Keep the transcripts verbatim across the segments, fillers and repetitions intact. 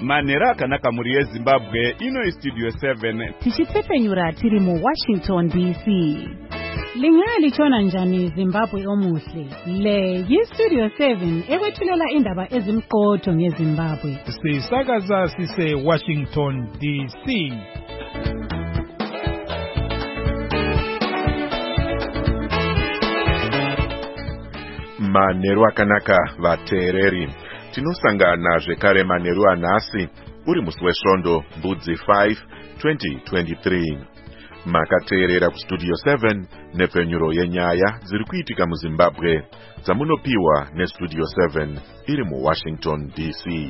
Manhero akanaka muri yeZimbabwe, ino Studio seven. Tichitsepenyura tiri mu Washington D C. Lingalitshona njani Zimbabwe omuhle? Le yi-Studio seven ekwethulela indaba ezimqotho ngeZimbabwe. Sisakaza sise Washington D C. Manhero akanaka vateereri. Tinosangana zvekare manheru anhasi uri musi wesvondo Mbudzi five twenty twenty-three. Makateerera kuStudio seven nepfenyuro yenyaya dziri kuitika muZimbabwe dzamunopiwa neStudio seven iri muWashington D C.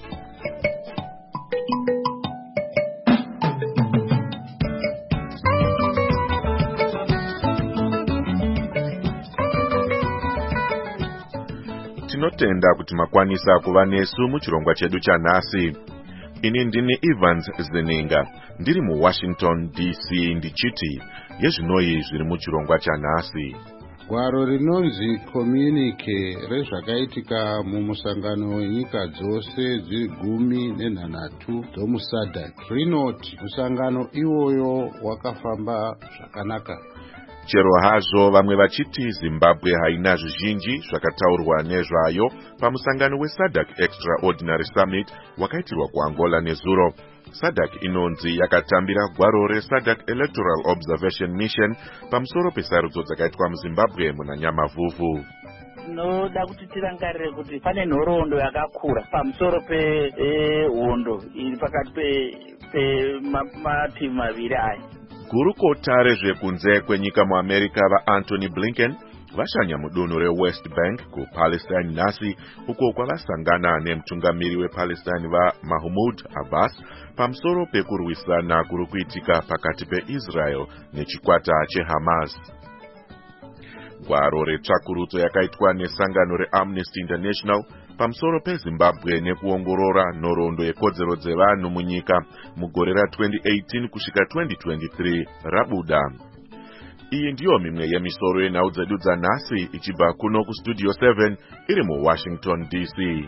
Tinotenda kuti makwanisa kuva nesu muchirongwa chedu chanhasi. Ini ndini Evans Zeninga, ndiri muWashington D C ndichiti yezvinoi zviri muchirongwa chanhasi. Gwaro rinonzi communique rezvakaitika mumusangano wenyika dzose dziri gumi nenhanhatu dzomusadhak rinoti musangano iwoyo wakafamba zvakanaka. Chero hazvo vamwe vachiti Zimbabwe haina zvizhinji zvakataurwa nezvayo pamusangano weSADC Extraordinary Summit wakaitirwa kuAngola nezuro. SADC inonzi yakatambira gwaro reSADC Electoral Observation Mission pamusoro pesarudzo dzakaitwa muZimbabwe muna Nyamavhuvhu. Noda kuti tirangarire kuti pane nhoroondo yakakura pamusoro pehondo iri pakati pematimu maviri aya. Gurukota rezvekunze kwenyika muAmerica vaAntony Blinken vashanya mudunhu reWest Bank kuPalestine nhasi uko kwavasangana nemutungamiri wePalestine vaMahmoud Abbas pamusoro pekurwisana kuri kuitika pakati peIsrael nechikwata cheHamas. Gwaro retsvakurudzo yakaitwa nesangano reAmnesty International pamusoro peZimbabwe nekuongorora nhoroondo yekodzero dzevanhu munyika mugore ra twenty eighteen kusvika twenty twenty-three rabuda. Iyi ndiyo mimwe yemisoro yenhau dzedu dzanhasi ichibva kuno kuStudio seven iri muWashington D C.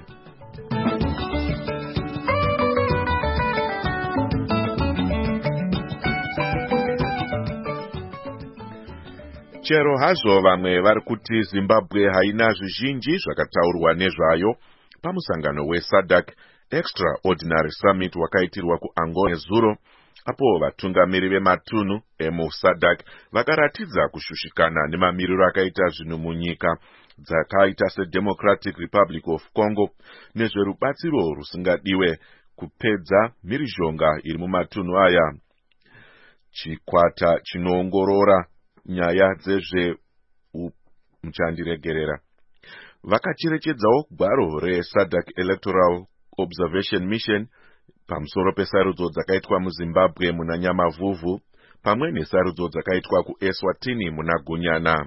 Chero hazvo vamwe vari kuti Zimbabwe haina zvizhinji zvakataurwa nezvayo pamusangano weSADC Extraordinary Summit wakaitirwa kuAngola nezuro, apo vatungamiri vematunhu emuSADC vakaratidza kushushikana nemamiriro akaita zvinhu munyika dzakaita seDemocratic Republic of Congo nezverubatsiro rusingadiwe kupedza mhirizhonga iri mumatunhu aya. Chikwata chinoongorora nyaya dzezve muchandiregerera vakacherechedzawo gwaro reSADC Electoral Observation Mission pamusoro pesarudzo dzakaitwa muZimbabwe muna Nyamavhuvhu pamwe nesarudzo dzakaitwa kuEswatini muna Gunyana.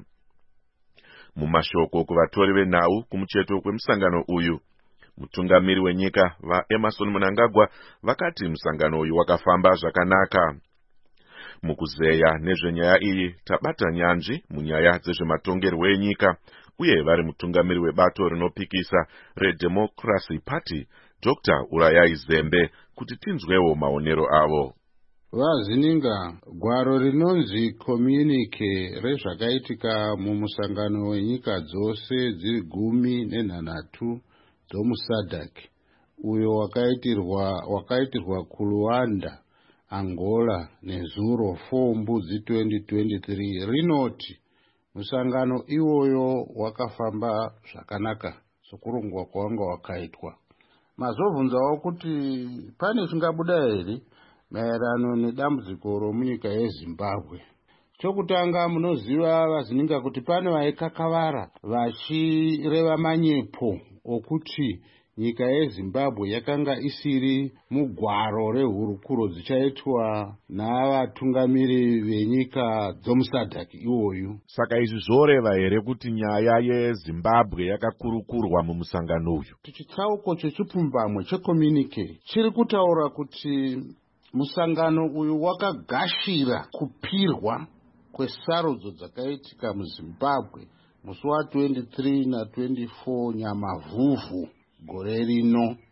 Mumashoko kuvatori venhau kumucheto kwemusangano uyu, mutungamiri wenyika vaEmerson Mnangagwa vakati musangano uyu wakafamba zvakanaka. Mukuzeya nezvenyaya iyi tabata nyanzvi munyaya dzezvematongerwo enyika uye vari mutungamiri webato rinopikisa reDemocracy Party Doctor Urayai Zembe kuti tinzwewo maonero avo. Vazininga, gwaro rinonzi communique rezvakaitika mumusangano wenyika dzose dziri gumi nenhanhatu dzomusadhak uyo wakaitirwa wakaitirwa kuLuanda Angola nezuro four Mbudzi twenty twenty-three rinoti musangano iwoyo wakafamba zvakanaka sokurongwa kwanga wakaitwa. Mazobvunzawo kuti pane chingabuda here maererano nedambudziko romunyika yeZimbabwe. Chokutanga, munoziva Vazininga kuti pane vaikakavara vachireva manyepo okuti nyika yeZimbabwe yakanga isiri mugwaro rehurukuro dzichaitwa navatungamiri venyika dzomusadhak iwoyu. Saka izvi zvoreva here kuti nyaya yeZimbabwe yakakurukurwa mumusangano uyu? Chitsauko chechipfumbamwe cheCommunique chiri kutaura kuti musangano uyu wakagashira kupirwa kwesarudzo dzakaitika muZimbabwe musi wa twenty-three na twenty-four Nyamavhuvhu gore rino.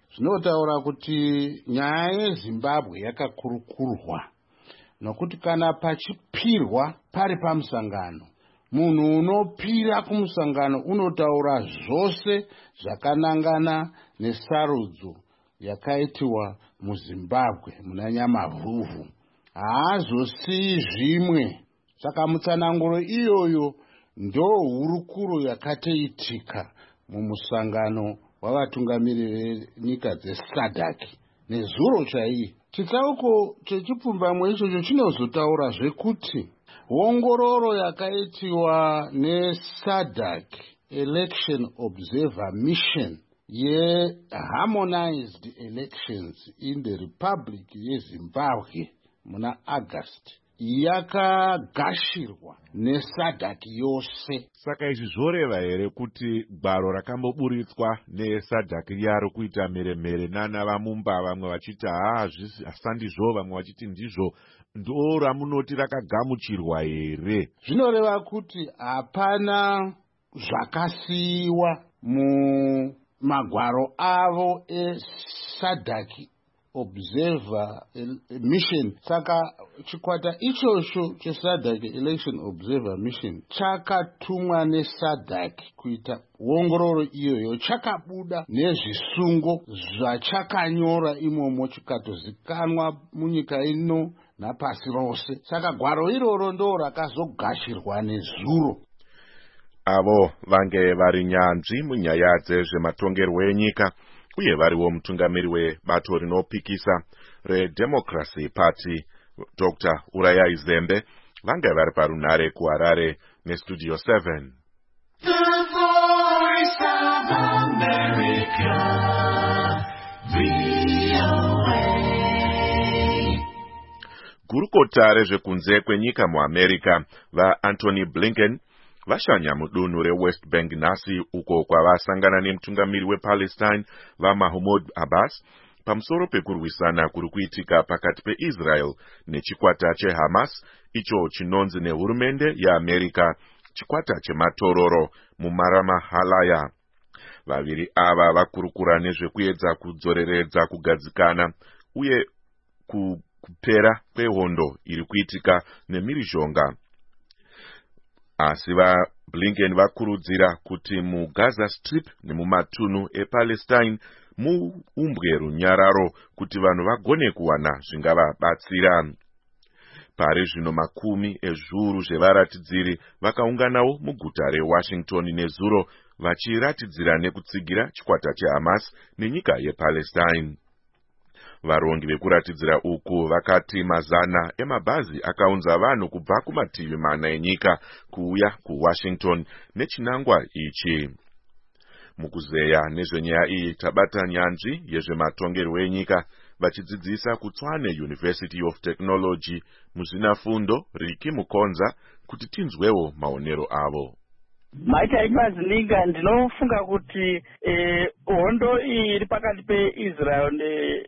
zvinotaura kuti nyaya yeZimbabwe yakakurukurwa, nokuti kana pachipirwa pari pamusangano, munhu unopira kumusangano unotaura zvose zvakanangana nesarudzo yakaitiwa muZimbabwe muna Nyamavhuvhu. Haazosiyi zvimwe. Saka mutsananguro iyoyo ndo hurukuro yakatoitika mumusangano wavatungamiriri venyika dzeSADC nezuro chaiye. Chitsauko chechipfumbamwe ichocho chinozotaura zvekuti ongororo yakaitiwa neSADC Election Observer Mission ye-harmonized elections in the Republic yeZimbabwe muna August yakagashirwa neSADC yose. Saka izvi zvoreva here kuti gwaro rakamboburitswa neSADC yaro kuita mheremhere nana vamumba, vamwe vachiti hasandizvo, vamwe vachiti ndizvo, ndo ramunoti rakagamuchirwa here? Zvinoreva kuti hapana zvakasiyiwa mumagwaro avo eSADC Observer Mission. Saka chikwata ichocho cheSADC Election Observer Mission chakatumwa neSADC kuita ongororo iyoyo, chakabuda nezvisungo zvachakanyora imomo chikatozikanwa munyika ino napasi rose. Saka gwaro iroro ndo rakazogashirwa nezuro. Avo vange vari nyanzvi munyaya dzezvematongerwo enyika uye variwo mutungamiri webato rinopikisa reDemocracy Party Doctor Urayai Zembe vange vari parunhare kuHarare neStudio seven. The Voice of America, V O A. Gurukota rezvekunze kwenyika muAmerica vaAntony Blinken vashanya mudunhu reWest Bank nhasi uko kwavasangana nemutungamiri wePalestine vaMahmoud Abbas pamusoro pekurwisana kuri kuitika pakati peIsrael nechikwata cheHamas, icho chinonzi nehurumende yeAmerica chikwata chematororo muMaramahalaya. Vaviri ava vakurukura nezvekuedza kudzoreredza kugadzikana uye kupera kwehondo iri kuitika nemhirizhonga. Asi vaBlinken vakurudzira kuti muGaza Strip nemumatunhu ePalestine muumbwe runyararo kuti vanhu vagone kuwana zvingavabatsira. Pari zvino makumi ezviuru zvevaratidziri vakaunganawo muguta reWashington nezuro vachiratidzira nekutsigira chikwata cheHamas nenyika yePalestine. Varongi vekuratidzira uku vakati mazana emabhazi akaunza vanhu kubva kumativi mana enyika kuuya kuWashington nechinangwa ichi. Mukuzeya nezvenyaya iyi tabata nyanzvi yezvematongerwo enyika vachidzidzisa kuTshwane University of Technology muzvinafundo Riki Mukonza kuti tinzwewo maonero avo. Maita imazininga ndinofunga kuti eh, hondo iyi iri pakati peIsrael ne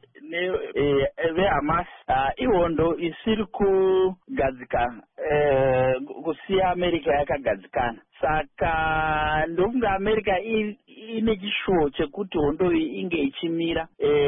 neVeHamas uh, ihondo isiri kugadzikana uh, kusiya America yakagadzikana. Saka ndofunga America ine chishuwo chekuti hondo iyi inge ichimira.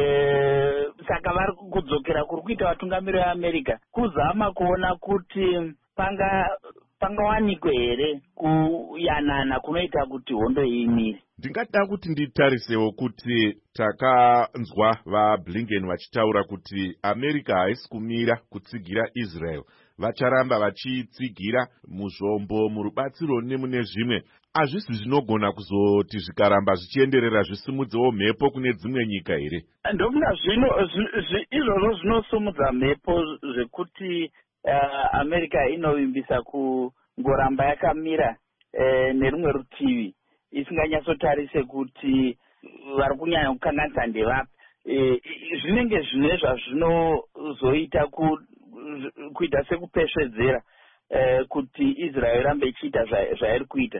Uh, saka vari kudzokera kuri kuita vatungamiri veAmerica kuzama kuona kuti panga pangawanikwe here kuyanana kunoita kuti hondo iyi imire. Ndingada kuti nditarisewo kuti takanzwa vaBlinken vachitaura kuti America haisi kumira kutsigira Israel, vacharamba vachitsigira muzvombo, murubatsiro nemune zvimwe. Hazvisi zvinogona kuzoti zvikaramba zvichienderera zvisimudzewo mhepo kune dzimwe nyika here? Ndofunga zvino izvozvo zvinosumudza mhepo zvekuti uh, America inovimbisa kungoramba yakamira uh, nerumwe rutivi isinganyatsotarise kuti vari kunyanya kukanganisa ndevapi. E, zvinenge zvine zvazvinozoita ku, kuita sekupesvedzera e, kuti Israel irambe ichiita zvairi kuita.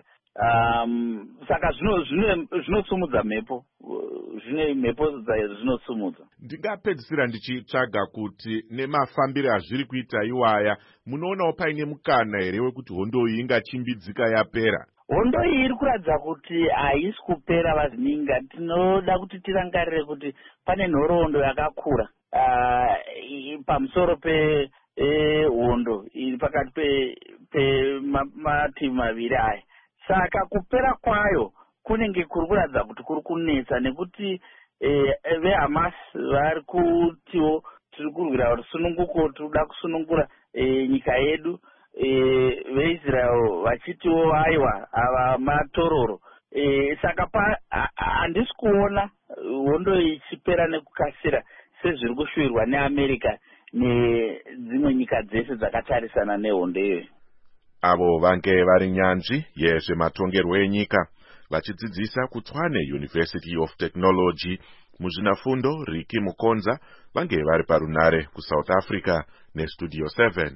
Um, saka zvinosumudza mhepo, zvine mhepo zvinosumudza. Ndingapedzisira ndichitsvaga kuti nemafambiro azviri kuita iwaya, munoonawo paine mukana here wekuti hondo iyi ingachimbidzika yapera? hondo iyi iri kuratidza kuti haisi kupera vazininga. Tinoda kuti tirangarire kuti pane nhoroondo yakakura uh, pamusoro pe E, hondo iri pakati pemativi ma, maviri aya. Saka kupera kwayo kunenge kuri kuratidza kuti kuri kunetsa nekuti e, veHamas vari kutiwo tiri kurwira kuti sununguko, tinoda kusunungura e, nyika yedu. E, veIsrael vachitiwo aiwa ava matororo. E, saka handisi kuona hondo ichipera nekukasira sezviri kushuvirwa neAmerica nedzimwe nyika dzese dzakatarisana nehondo iyoyo. Avo vange vari nyanzvi yezvematongerwo enyika vachidzidzisa kuTshwane University of Technology muzvinafundo Riki Mukonza vange vari parunare kuSouth Africa neStudio seven.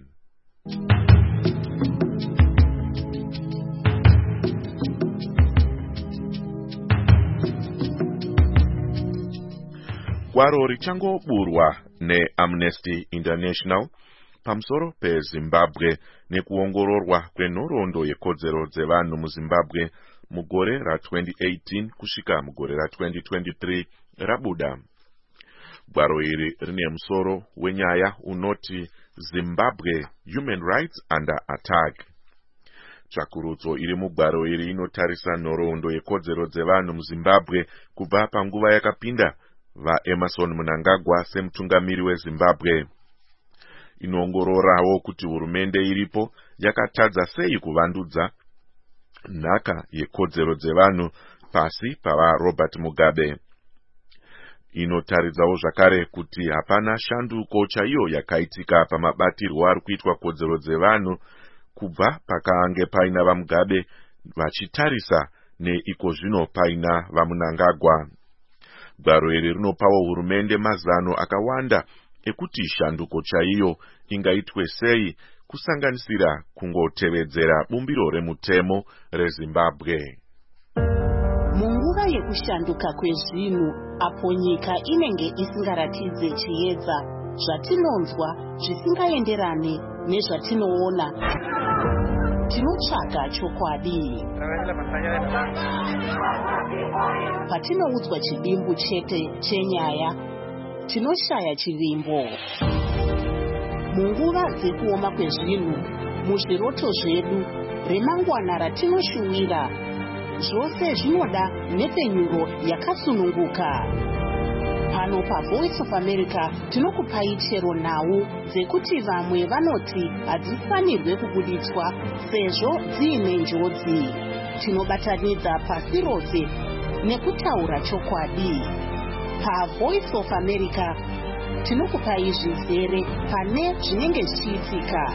Gwaro richangoburwa neAmnesty International pamusoro peZimbabwe nekuongororwa kwenhoroondo yekodzero dzevanhu muZimbabwe mugore ra-twenty eighteen kusvika mugore ra-twenty twenty-three rabuda. Gwaro iri rine musoro wenyaya unoti Zimbabwe Human Rights Under Attack. Tsvakurudzo iri mugwaro iri inotarisa nhoroondo yekodzero dzevanhu muZimbabwe kubva panguva yakapinda vaEmerson Mnangagwa semutungamiri weZimbabwe. Inoongororawo kuti hurumende iripo yakatadza sei kuvandudza nhaka yekodzero dzevanhu pasi pava Robert Mugabe. Inotaridzawo zvakare kuti hapana shanduko chaiyo yakaitika pamabatirwo ari kuitwa kodzero dzevanhu kubva pakange paina vaMugabe vachitarisa neiko zvino paina vaMnangagwa. Gwaro iri rinopawo hurumende mazano akawanda ekuti shanduko chaiyo ingaitwe sei, kusanganisira kungotevedzera bumbiro remutemo reZimbabwe. Munguva yekushanduka kwezvinhu apo nyika inenge isingaratidze chiedza, zvatinonzwa zvisingaenderane nezvatinoona, tinotsvaga chokwadi. Patinoudzwa chidimbu chete chenyaya, tinoshaya chivimbo. Munguva dzekuoma kwezvinhu, muzviroto zvedu, remangwana ratinoshuwira, zvose zvinoda nhepfenyuro yakasununguka. Pano paVoice of America tinokupai chero nhau dzekuti vamwe vanoti hadzifanirwe kubuditswa sezvo dziine njodzi. Tinobatanidza pasi rose nekutaura chokwadi. PaVoice of America tinokupai zvizere pane zvinenge zvichiitika.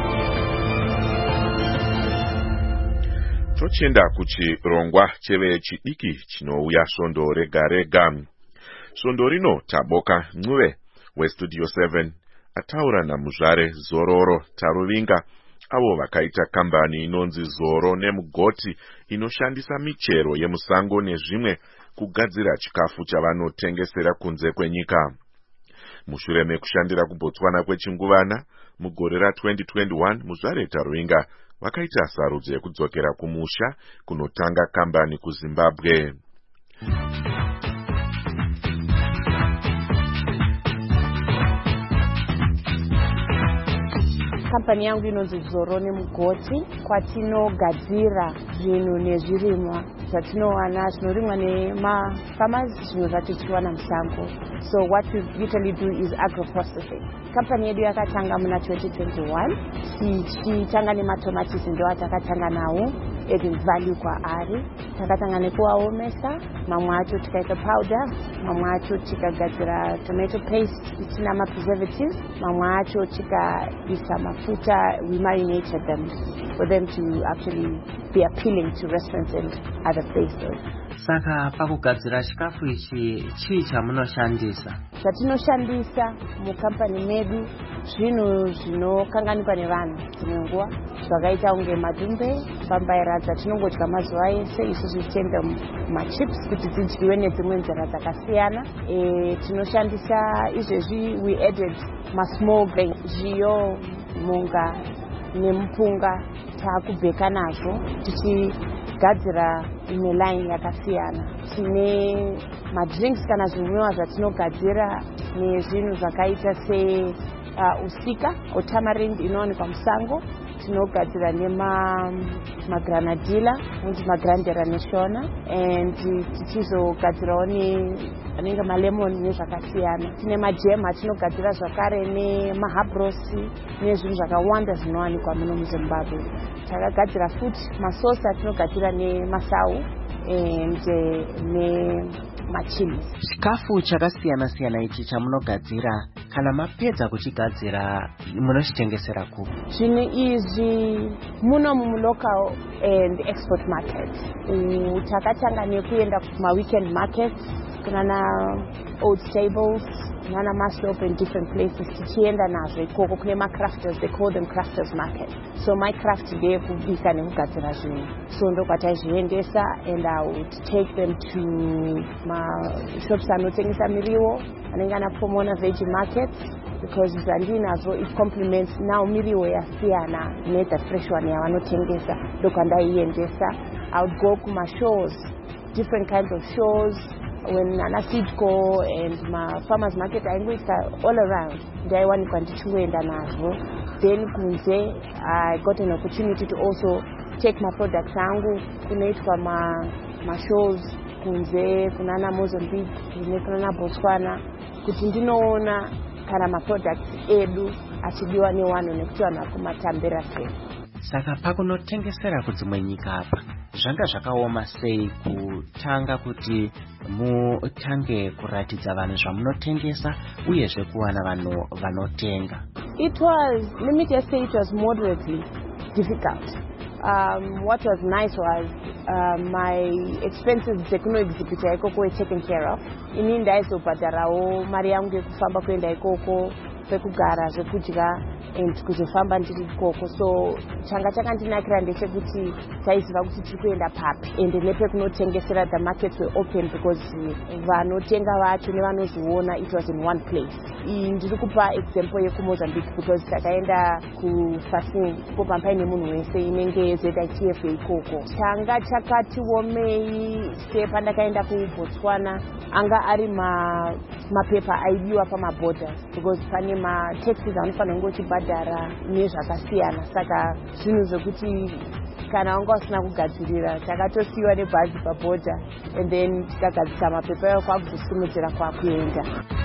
Tochenda kuchirongwa cheve chidiki chinouya svondo rega rega. Svondo rino Taboka Ncube weStudio seven ataura namuzvare Zororo Taruvinga, avo vakaita kambani inonzi Zoro neMugoti inoshandisa michero yemusango nezvimwe kugadzira chikafu chavanotengesera kunze kwenyika. Mushure mekushandira kuBotswana kwechinguvana mugore ra-twenty twenty-one, muzvare Taruvinga vakaita sarudzo yekudzokera kumusha kunotanga kambani kuZimbabwe. Kampani yangu inonzi Zoro neMugoti, kwatinogadzira zvinhu nezvirimwa zvatinowana zvinorimwa nemafarmers, zvinhu zvacho tichiwana musango. So what we usually do is agro-processing. Kampani yedu yakatanga muna twenty twenty-one, tichitanga nematomatisi ndo atakatanga nawo, adding value kwaari. Takatanga nekuaomesa, mamwe acho tikaita powder, mamwe acho tikagadzira tomato paste itina ma preservatives, mamwe acho tikaisa mafuta, we marinated them for them to actually be appealing to restaurants and other places. Saka pakugadzira chikafu ichi chii chamunoshandisa? Zvatinoshandisa mukampani medu zvinhu zvinokanganikwa nevanhu dzimwe nguva, zvakaita kunge madhumbe, mbambaira dzatinongodya mazuva ese, isusu tichienda machips kuti dzidyiwe nedzimwe nzira dzakasiyana. E, tinoshandisa izvezvi we added masmall grain, zviyo, munga nemupunga takubheka nazvo tichi takagadzira imwe line yakasiyana. Tine madrinks kana zvinwiwa zvatinogadzira nezvinhu zvakaita se uh, usika o tamarind inowanikwa musango. Tinogadzira nema magranadilla unzi magrandera neshona, and tichizogadzirawo ne anenge malemon nezvakasiyana. Tine majam atinogadzira zvakare nemahabrosi nezvinhu zvakawanda zvinowanikwa muno muZimbabwe. Takagadzira futi masosi atinogadzira nemasau and nemachili. Chikafu chakasiyana siyana ichi chamunogadzira, kana mapedza kuchigadzira munochitengesera kupi? Zvinhu izvi muno mulocal and export market. Takatanga nekuenda kuma weekend markets kunana Old Stables, nana Maslop and different places. Tichienda nazvo ikoko kune macrafters, they call them crafters market. So my craft today kubika nekugadzira zvinhu. So ndokwataizviendesa, and I would take them to ma shops anotengesa miriwo anenge ana Pomona veggie markets, because zvandinazo it complements now miriwo yasiyana ne the fresh one yavanotengesa. Ndokwandaiendesa. I would go kuma shows, different kinds of shows. When Nana Sidco and my farmers market aingoisa all around, ndaiwanikwa ndichingoenda nazvo. Then kunze I got an opportunity to also take my products angu kunoitwa ma ma shows kunze kunana Mozambique kunana Botswana, kuti ndinoona kana ma products edu achidiwa nevanhu nekuti vanhu vakumatambira sei. Saka pakunotengesera kudzimwe nyika apa, zvanga zvakaoma sei kutanga kuti mutange kuratidza vanhu zvamunotengesa uyezve kuwana vanhu vanotenga? It was, let me just say, it was moderately difficult. Um, what was nice was uh, my expenses dzekuno exhibit ikoko were taken care of. Ini ndaizobhadharawo mari yangu yekufamba kuenda ikoko, pekugara, zvekudya, and kuzofamba ndiri ikoko. So changa chakandinakira ndechekuti taiziva kuti tiri kuenda papi, and nepekunotengesera the markets were open because vanotenga vacho nevanozviona it was in one place. Iyi ndiri kupa example yekuMozambique because takaenda kuFasing po pampaine munhu wese inenge Z I T F ikoko. Changa chakati womei sepandakaenda kuBotswana anga ari ma mapepa aidiwa pamaborders because pane ma taxes anofanira ngochibhadhara nezvakasiyana. Saka zvinhu zvokuti kana wanga usina kugadzirira takatosiyiwa nebhazi pabhodha, and then tikagadzisa mapepa ayo kwakuzosimudzira kwakuenda.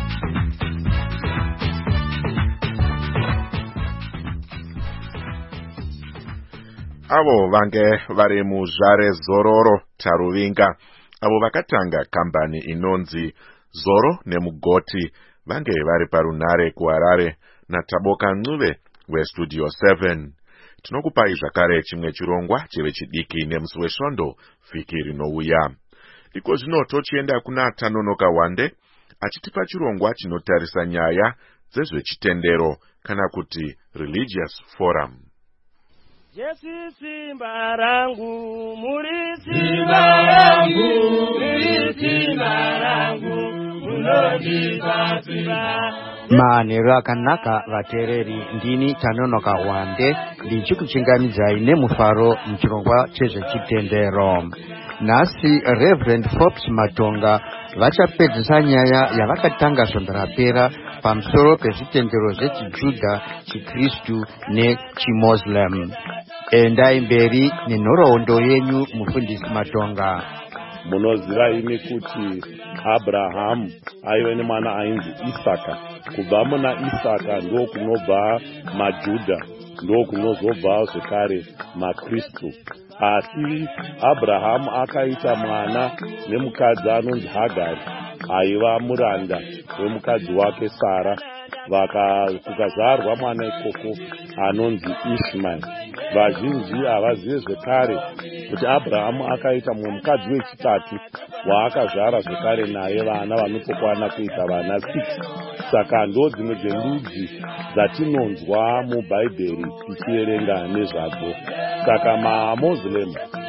Avo vange vari muzvare Zororo Taruvinga, avo vakatanga kambani inonzi Zoro neMugoti, vange vari parunare kuHarare naTaboka Ncube weStudio seven. Tinokupai zvakare chimwe chirongwa chevechidiki nemusi wesvondo vhiki rinouya. Iko zvino tochienda kuna Tanonoka Wande achitipa chirongwa chinotarisa nyaya dzezvechitendero kana kuti Religious Forum. Jesu simba rangu, muri simba rangu, muri simba rangu, munondipatira. Manheru akanaka vateereri, ndini Tanonoka Wande ndichikuchingamidzai nemufaro muchirongwa chezvechitendero. Nhasi Reverend Forbes Matonga vachapedzisa nyaya yavakatanga svondo rapera pamusoro pezvitendero zvechiJudha, chiKristu nechiMuslim. Endai mberi nenhoroondo yenyu mufundisi Matonga. Munoziva imi kuti Abrahamu aive nemwana ainzi Isaka. Kubva muna Isaka ndo kunobva maJudha, ndo kunozobva zvekare maKristu. Asi Abrahamu akaita mwana nemukadzi anonzi Hagari, aiva muranda wemukadzi wake Sara. Vakazarwa mwana ikoko anonzi Ishmael. Vazhinji havazive zvekare kuti Abrahamu akaita mumwe mukadzi wechitatu waakazvara zvekare naye vana vanotokwana kuita vana six. Saka ndo dzimwe dzendudzi dzatinonzwa mubhaibheri tichierenga nezvadzo. Saka maMuslim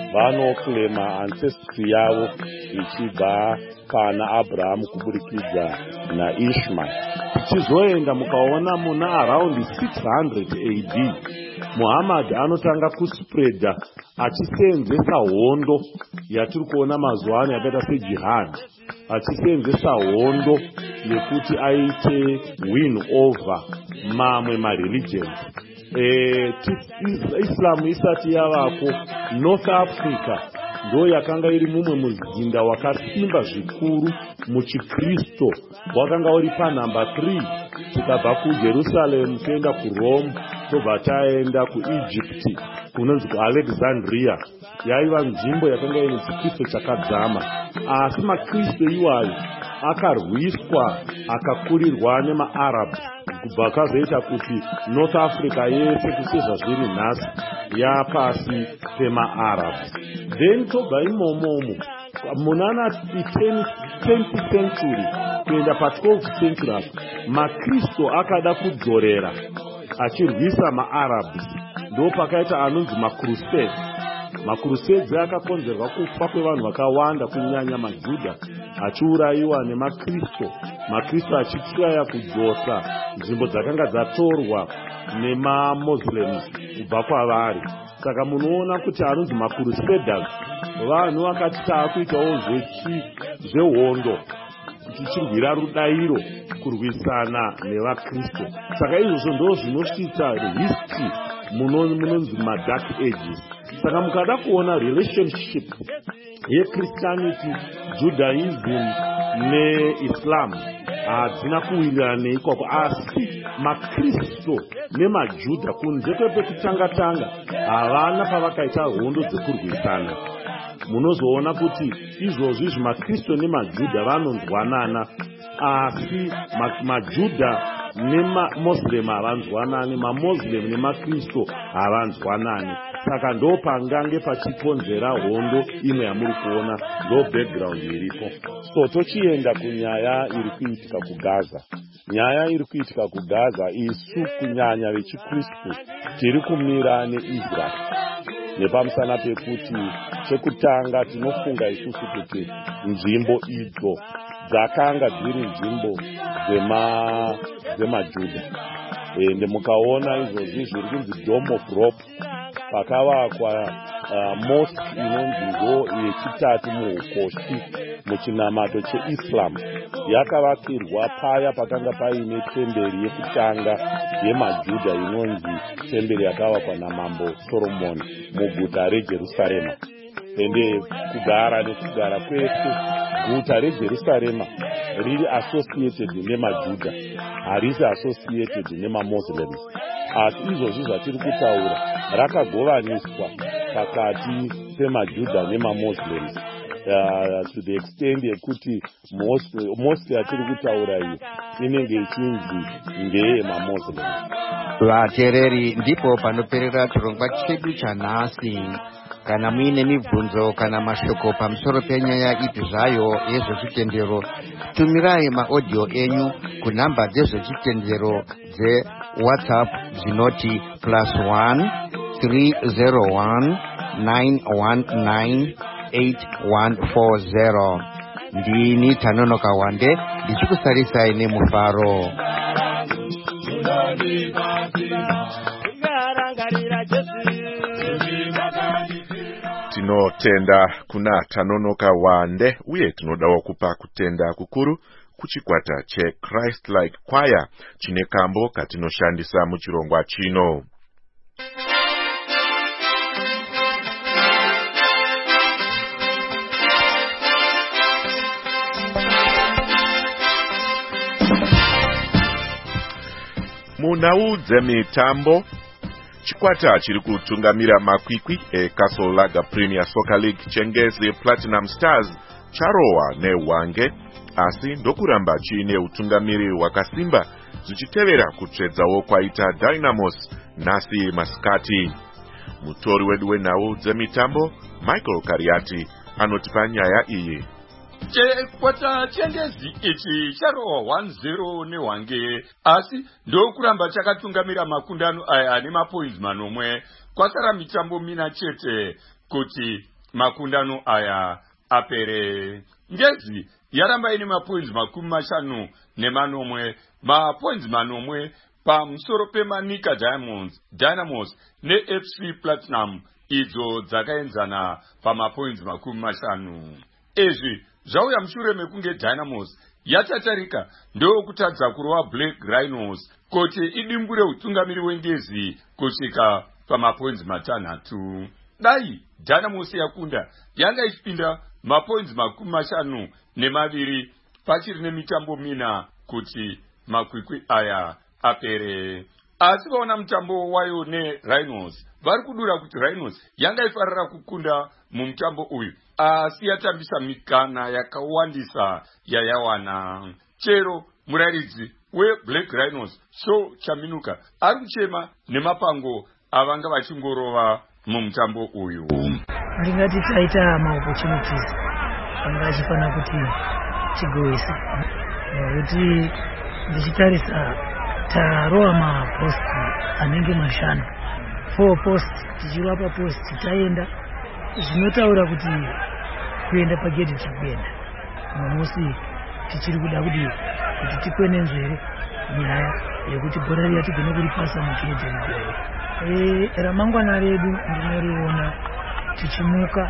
vanoklema ancestry yavo ichibva pana Abrahamu kuburikidza naIshmael. Tichizoenda mukaona muna around six hundred A D Muhammad anotanga kuspreada achisenzesa hondo yatiri kuona mazuva ano yakaita sejihad, achisenzesa hondo yekuti aite win over mamwe mareligions. E, Islam isati yavako, North Africa ndo yakanga iri mumwe muzinda wakasimba zvikuru muchikristo, wakanga uri panhamba three. Tikabva kuJerusalem kuenda kuRome, tobva taenda kuEgypt kunonzi kuAlexandria, yaiva nzvimbo yakanga ine chikristo chakadzama. Asi makristo iwayo akarwiswa akakurirwa nemaArabs, kubva kazoita kuti North Africa yese kusezva zviri nhasi yapasi pemaArabs. Then tobva imomomo munana tenth century kuenda pa-twelfth century makristo akada kudzorera achirwisa maArabs, ndo pakaita anonzi macrusades. Macrusades akakonzerwa kufa kwevanhu vakawanda kunyanya maJudha achiurayiwa nemakristo, makristo achityaya kudzosa nzvimbo dzakanga dzatorwa nemamuslims kubva kwavari. Saka munoona kuti anonzi macrusaders vanhu vakati taakuitawo zvehondo tichirwira rudairo kurwisana nevakristo. Saka izvozvo ndo zvinosvitsa history munonzi madark ages. Saka mukada kuona relationship yeChristianity, Judaism neIslam hadzina kuwirirana neikoko, asi makristo nemaJudha kunze kwepekutanga-tanga havana pavakaita hondo dzekurwisana. Munozoona kuti izvozvi zvimakristo nemaJudha vanonzwanana, asi maJudha nemamuslim havanzwanani, mamuslim nemakristo havanzwanani. Saka ndo pangange pachikonzera hondo imwe yamuri kuona, ndo background iripo. So tochienda kunyaya iri kuitika kuGaza. Nyaya iri kuitika kuGaza, isu kunyanya vechikristu tiri kumira neIsrael nepamusana pekuti chekutanga tinofunga isusu kuti nzvimbo idzo dzakanga dziri nzvimbo dzemaJudha. Ende mukaona izvozvi zviri kunzi Dome of Rock, pakavakwa uh, mosque inonzi ndo yechitatu muukoshi muchinamato cheIslam. Yakavakirwa paya pakanga paine temberi yekutanga yemaJudha inonzi temberi yakavakwa namambo Solomon muguta reJerusarema. Ende kugara nekugara kwese guta reJerusarema riri associated nemaJudha, harisi associated nemamuslims. Asi izvozvi zvatiri kutaura rakagovaniswa pakati pemaJudha nemamuslims, uh, to the extent yekuti mosque yatiri kutaura iyo inenge ichinzi ndeye mamuslims. Vateereri, ndipo panoperera chirongwa chedu chanhasi. Kana muine mibvunzo kana mashoko pamusoro penyaya ipi zvayo yezvechitendero, tumirai maaudio enyu kunhamba dzezvechitendero dzeWhatsApp dzinoti plus one three zero one nine one nine eight one four zero. Ndini Tanonoka Wande ndichikusarisai nemufaro. Tinotenda kuna Tanonoka Wande, uye tinodawo kupa kutenda kukuru kuchikwata cheChrist Like Choir chine kambo katinoshandisa muchirongwa chino. Munhau dzemitambo, chikwata chiri kutungamira makwikwi eCastle Lager Premier Soccer League Chengezi Platinum Stars charowa neHwange, asi ndokuramba chiine utungamiri wakasimba zvichitevera kutsvedzawo kwaita Dynamos nhasi masikati. Mutori wedu wenhau dzemitambo Michael Kariati anotipa nyaya iyi. Chikwata Chengezi ichi charowa one zero neHwange, asi ndokuramba chakatungamira makundano aya ane mapoints manomwe. Kwasara mitambo mina chete kuti makundano aya apere. Ngezi yaramba ine mapoints makumi mashanu nemanomwe, mapoints manomwe pamusoro pemanika Diamonds, Dynamos ne-F C Platinum idzo dzakaenzana pamapoints makumi mashanu. Ezvi zvauya mushure mekunge Dynamos yatatarika ndokutadza kurova Black Rhinos kuti idimbure utungamiri wengezi kusvika pamapoints matanhatu. Dai Dynamos yakunda yanga ichipinda mapoints makumi mashanu nemaviri pachiri nemitambo mina kuti makwikwi aya apere. Asi vaona mutambo wayo neRhinos vari kudura kuti Rhinos yanga ifarira kukunda mumutambo uyu, asi yatambisa mikana yakawandisa yayawana. Chero muraridzi weBlack Rhinos So Chaminuka ari kuchema nemapango avanga vachingorova mumutambo uyu. Ndingati taita maopportunities anga achifana kuti tigoisa, nokuti ndichitarisa tarova mapost anenge mashanu, four post tichirova papost taenda, zvinotaura kuti kuenda pagedhi tikuenda nomusi tichiri kuda kuti kuti tikwenenzvere nyaya yekuti bhora riya tigone kuripasa mugedhi mugore. E, ramangwana redu ndinoriona tichimuka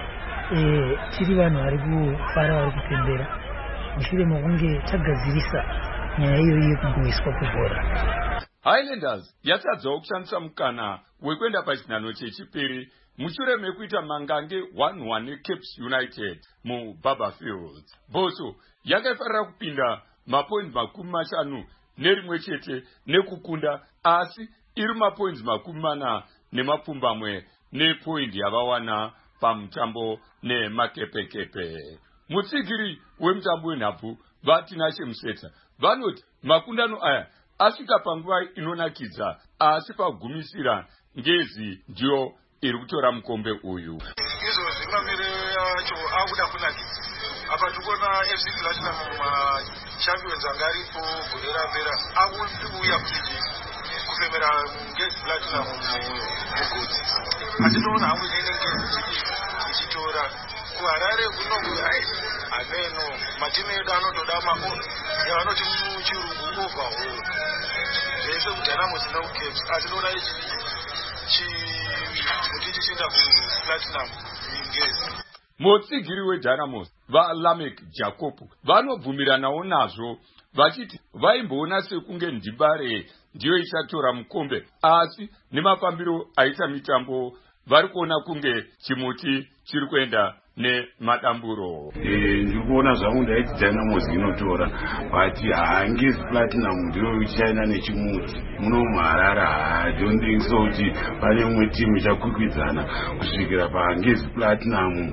e, tiri vanhu vari kufara vari kupembera mushure mekunge tagadzirisa nyaya iyoyi yekugoiswa kwebhora. Highlanders yatadzawo kushandisa mukana wekuenda pachinhano chechipiri mushure mekuita mangange one one neCaps United muBarbourfield. Boso yakaifarira kupinda mapoints makumi mashanu nerimwe chete nekukunda, asi iri mapoints makumi mana nemapfumbamwe nepoindi yavawana pamutambo nemakepekepe. Mutsigiri wemutambo wenhabvu vaTinashe Museta vanoti makundano aya asvika panguva inonakidza, asi pagumisira Ngezi ndiyo iri kutora mukombe uyu. Izvozvi mamiriro yacho akuda kunakidza. Apa tikuona F C Platinum mumachampions anga aripo gore rapera akuuya kuti kufemera Ngezi Platinum mugoti. Asi tinoona hamwe Ngezi ichitora kuHarare kunokuai ameno matimu edu anotoda maono yavanoti muchirungu overhaul. Zvese kuDynamos noCaps asi tinoona ichi kuti tichinda kuPlatinum Ngezi. Mutsigiri weDynamos vaLamek Jacob vanobvumiranawo nazvo vachiti vaimboona sekunge Ndibare ndiyo ichatora mukombe, asi nemafambiro aita mitambo vari kuona kunge chimuti chiri kuenda nemadamburo. Ndikuona zvangu ndaiti Dynamos inotora, but haangezi Platinum ndiyo ichaenda nechimuti. Muno muHarare I don't think so kuti pane imwe timu ichakwikwidzana kusvikira paangezi Platinum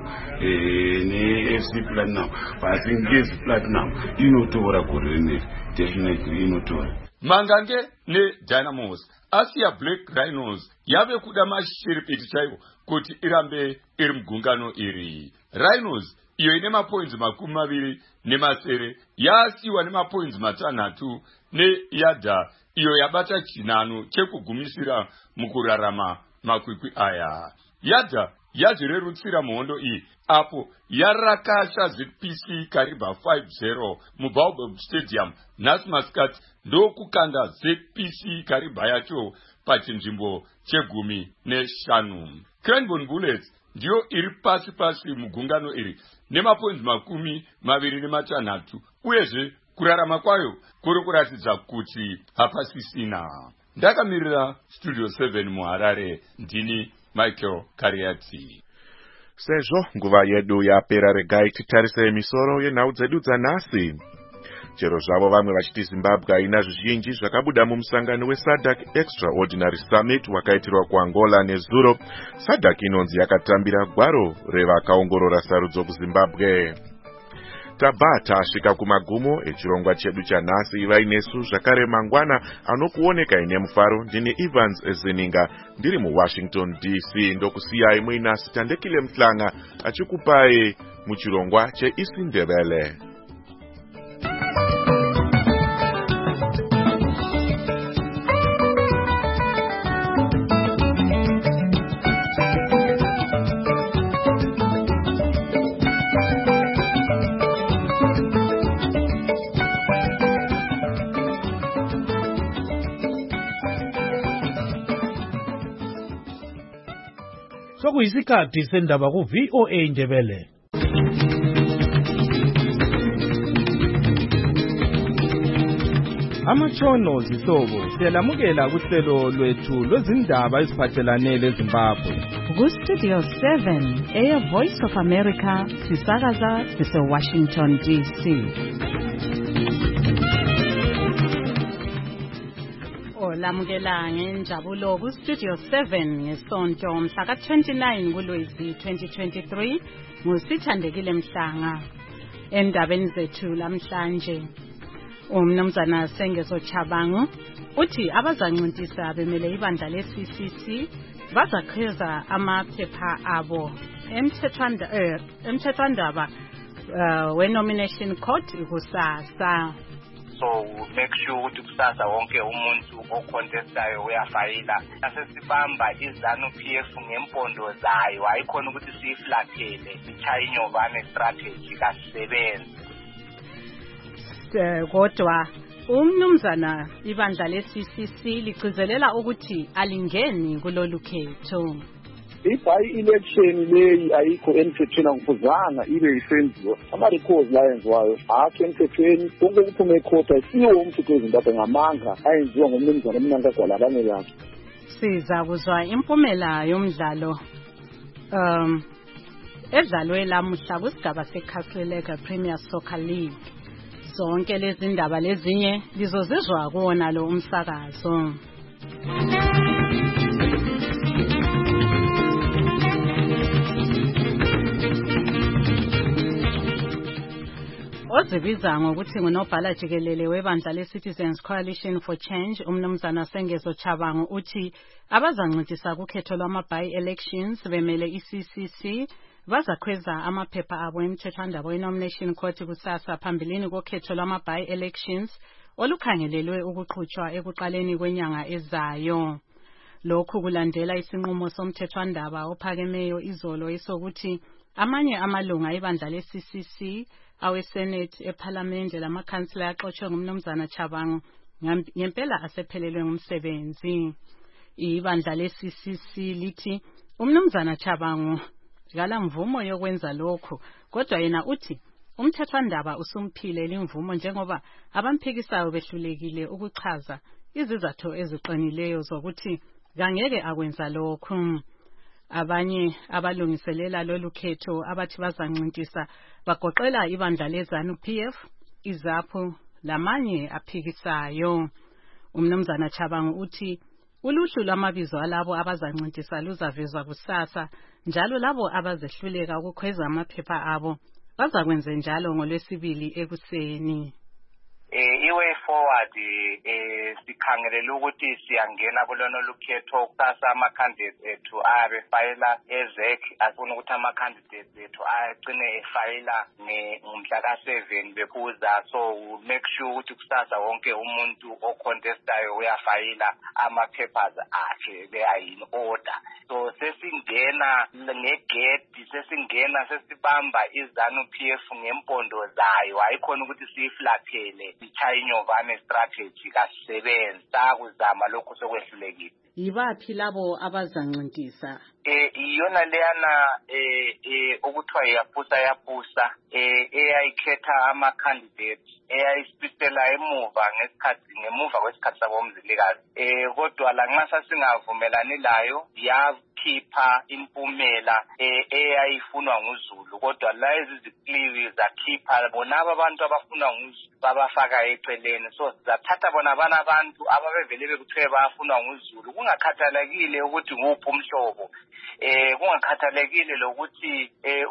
neF C Platinum, but Ngezi Platinum inotora gore rineri, definitely inotora. Mangange neDynamos asiya Black Rhinos yave kuda mashiripiti chaiwo kuti irambe iri mugungano iri. Rhinos iyo ine mapoints makumi maviri nemasere yaasiwa nemapoints matanhatu neYadha iyo yabata chinhano chekugumisira mukurarama makwikwi aya. Yadha yazvirerutsira muhondo iyi apo yarakasha Z P C Kariba five zero muBaobab Stadium nhasi masikati ndokukanda Z P C Kariba yacho pachinzvimbo chegumi neshanu. Cranbourne Bullets ndiyo iri pasi pasi mugungano iri nemapoints makumi maviri nematanhatu, uyezve kurarama kwayo kuri kuratidza kuti hapasisina. Ndakamirira Studio seven muHarare, ndini Michael Kariati. Sezvo nguva yedu yapera, regai titarise misoro yenhau dzedu dzanhasi. Chero zvavo vamwe vachiti Zimbabwe haina zvizhinji zvakabuda mumusangano weSADC Extraordinary Summit wakaitirwa kuAngola nezuro, SADC inonzi yakatambira gwaro revakaongorora sarudzo kuZimbabwe. Tabva tasvika kumagumo echirongwa chedu chanhasi. Vainesu zvakare mangwana anokuoneka ine mufaro. Ndini Evans Ezeninga ndiri muWashington D C ndokusiyai muinasi Tandekile Mhlanga achikupai muchirongwa cheIsiNdebele. Sekuyisikhathi sendaba ku V O A Ndebele. Amatshono zihlobo siyalamukela kuhlelo lwethu lwezindaba eziphathelane leZimbabwe. Ku Studio seven, Air Voice of America, sisakaza sise Washington D C. Olamukela ngenjabulo ku Studio seven ngesonto mhla ka twenty-nine kuLwezi twenty twenty-three ngusithandekile Mhlanga. Endabeni zethu lamhlanje uMnumzana Sengezo Chabangu uthi abazancintisana bemele ibandla le-C C C bazakheza amaphepha abo emthethwandaba emthethwandaba we-nomination court kusasa. So make sure ukuthi kusasa wonke umuntu ocontestayo uyafayila. Asesibamba iZANU P F ngempondo zayo ayikhona ukuthi siyiflathele ichaye inyovane strategy kasisebenze. Kodwa umnumzana ibandla le-C C C ligcizelela ukuthi alingeni kulolu khetho. I-by-election leyi ayikho emthethweni angifuzanga ibe isenziwa. Ama-records la yenziwayo akho emthethweni. Konke kuphume ekhotha isiwo umthetho weZimbabwe ngamanga ayenziwa ngomnumzana eMnangagwa abanye yakhe. Siza kuzwa impumela yomdlalo um edlalwe lamuhla kusigaba seKahleleka Premier Soccer League. Zonke lezi ndaba lezinye lizozizwa kuona lo umsakazo. Ozibiza ngokuthi ngunobhala jikelele webandla le-Citizens Coalition for Change umnumzana Sengezo Chabangu uthi abazancintisana kukhetho lwama-by-elections bemele i-C C C bazakhweza amaphepha abo emthethwandaba we-nomination court kusasa phambilini kokhetho lwama-by-elections olukhangelelwe ukuqhutshwa ekuqaleni kwenyanga ezayo. Lokhu kulandela isinqumo somthethwandaba ophakemeyo izolo esokuthi amanye amalunga ebandla le-C C C aweSenate eParliament lamakhansela yaxoshwe ngumnumzana Chabangu ngempela asephelelwe ngumsebenzi. Ibandla le-C C C lithi umnumzana Chabangu ngala mvumo yokwenza lokho, kodwa yena uthi umthethwandaba usumphile limvumo njengoba abamphikisayo behlulekile ukuchaza izizathu eziqinileyo zokuthi ngangeke akwenza lokho. Abanye abalungiselela lolu khetho abathi bazancintisa bagoqela ibandla leZANU P F, iZAPU lamanye aphikisayo. Umnumzana Chabangu uthi uluhlu lwamabizo alabo abazancintisa luzavezwa kusasa, njalo labo abazehluleka ukukhweza amaphepha abo bazakwenza njalo ngolwesibili ekuseni. Eh iway forward eh sikhangelela ukuthi siyangena kulona lukhetho kusasa ama candidates ethu abe fayela ezek afuna ukuthi ama candidates ethu agcine efayela ngomhla ka seven bekuza, so make sure ukuthi kusasa wonke umuntu ocontestayo uyafayela ama papers akhe they are in order. So sesingena ngegate sesingena sesibamba iZANU P F ngempondo zayo ayikhona ukuthi siyiflathele ichaye inyovane strategy kasisebenza kuzama lokho sokwehlulekile. Yibaphi labo abazancintisa? Eh iyona leyana eh eh okuthiwa yapusa yapusa eh eyayikhetha ama candidates eyayisipitela emuva ngesikhathi ngemuva kwesikhathi sabomzilikazi. Eh kodwa la nxa singavumelani layo yakhipha impumela eh eyayifunwa nguZulu, kodwa la izikliwi zakhipha bona abantu abafuna nguZulu babafaka eceleni. So sizathatha bona bana abantu ababevele bekuthiwe bafuna nguZulu kungakhathalekile ukuthi nguphi umhlobo, eh kungakhathalekile lokuthi eh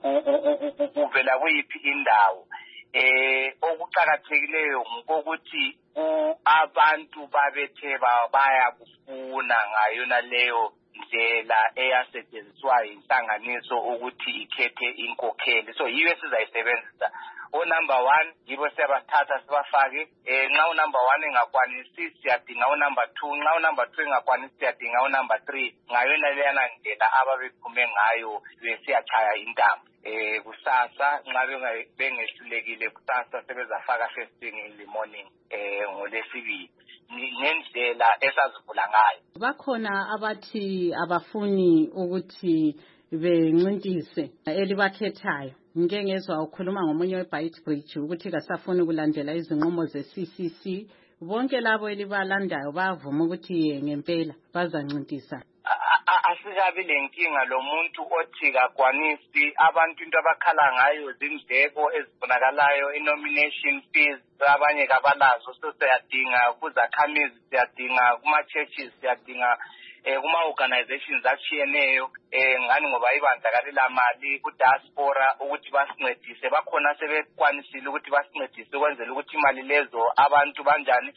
uvela kuyiphi indawo. Eh okuqhakathekileyo ngokuthi abantu babethe baya kufuna ngayona leyo ndlela eyasetshenziswa inhlanganiso ukuthi ikhethe inkokheli. So yiyo sizayisebenzisa o number one yibo siyabathatha sibafake eh nxa u number one engakwanisi siyadinga u number two nxa u number two engakwanisi siyadinga u number three ngayona leyana ndlela ababephume ngayo besiyachaya intambo eh kusasa nxa bengehlulekile kusasa sebezafaka first thing in the morning eh ngolesibili ngendlela esazivula ngayo. Bakhona abathi abafuni ukuthi bencintise elibakhethayo. Ngike ngezwa ukhuluma ngomunye weBaitbridge ukuthi kasafuni ukulandela izinqumo ze-C C C. Bonke labo elibalandayo bavuma ukuthi ngempela bazancintisa. Asikabi lenkinga lo muntu othi kakwanisi abantu into abakhala ngayo zindleko ezibonakalayo i-nomination fees abanye kabalazo so siyadinga kuzakhamizi siyadinga kuma-churches siyadinga eh kuma-organizations atshiyeneyo eh ngani ngoba ibandlakalela mali ku-diaspora ukuthi basincedise bakhona sebekwanisile ukuthi basincedise ukwenzela ukuthi imali lezo abantu banjani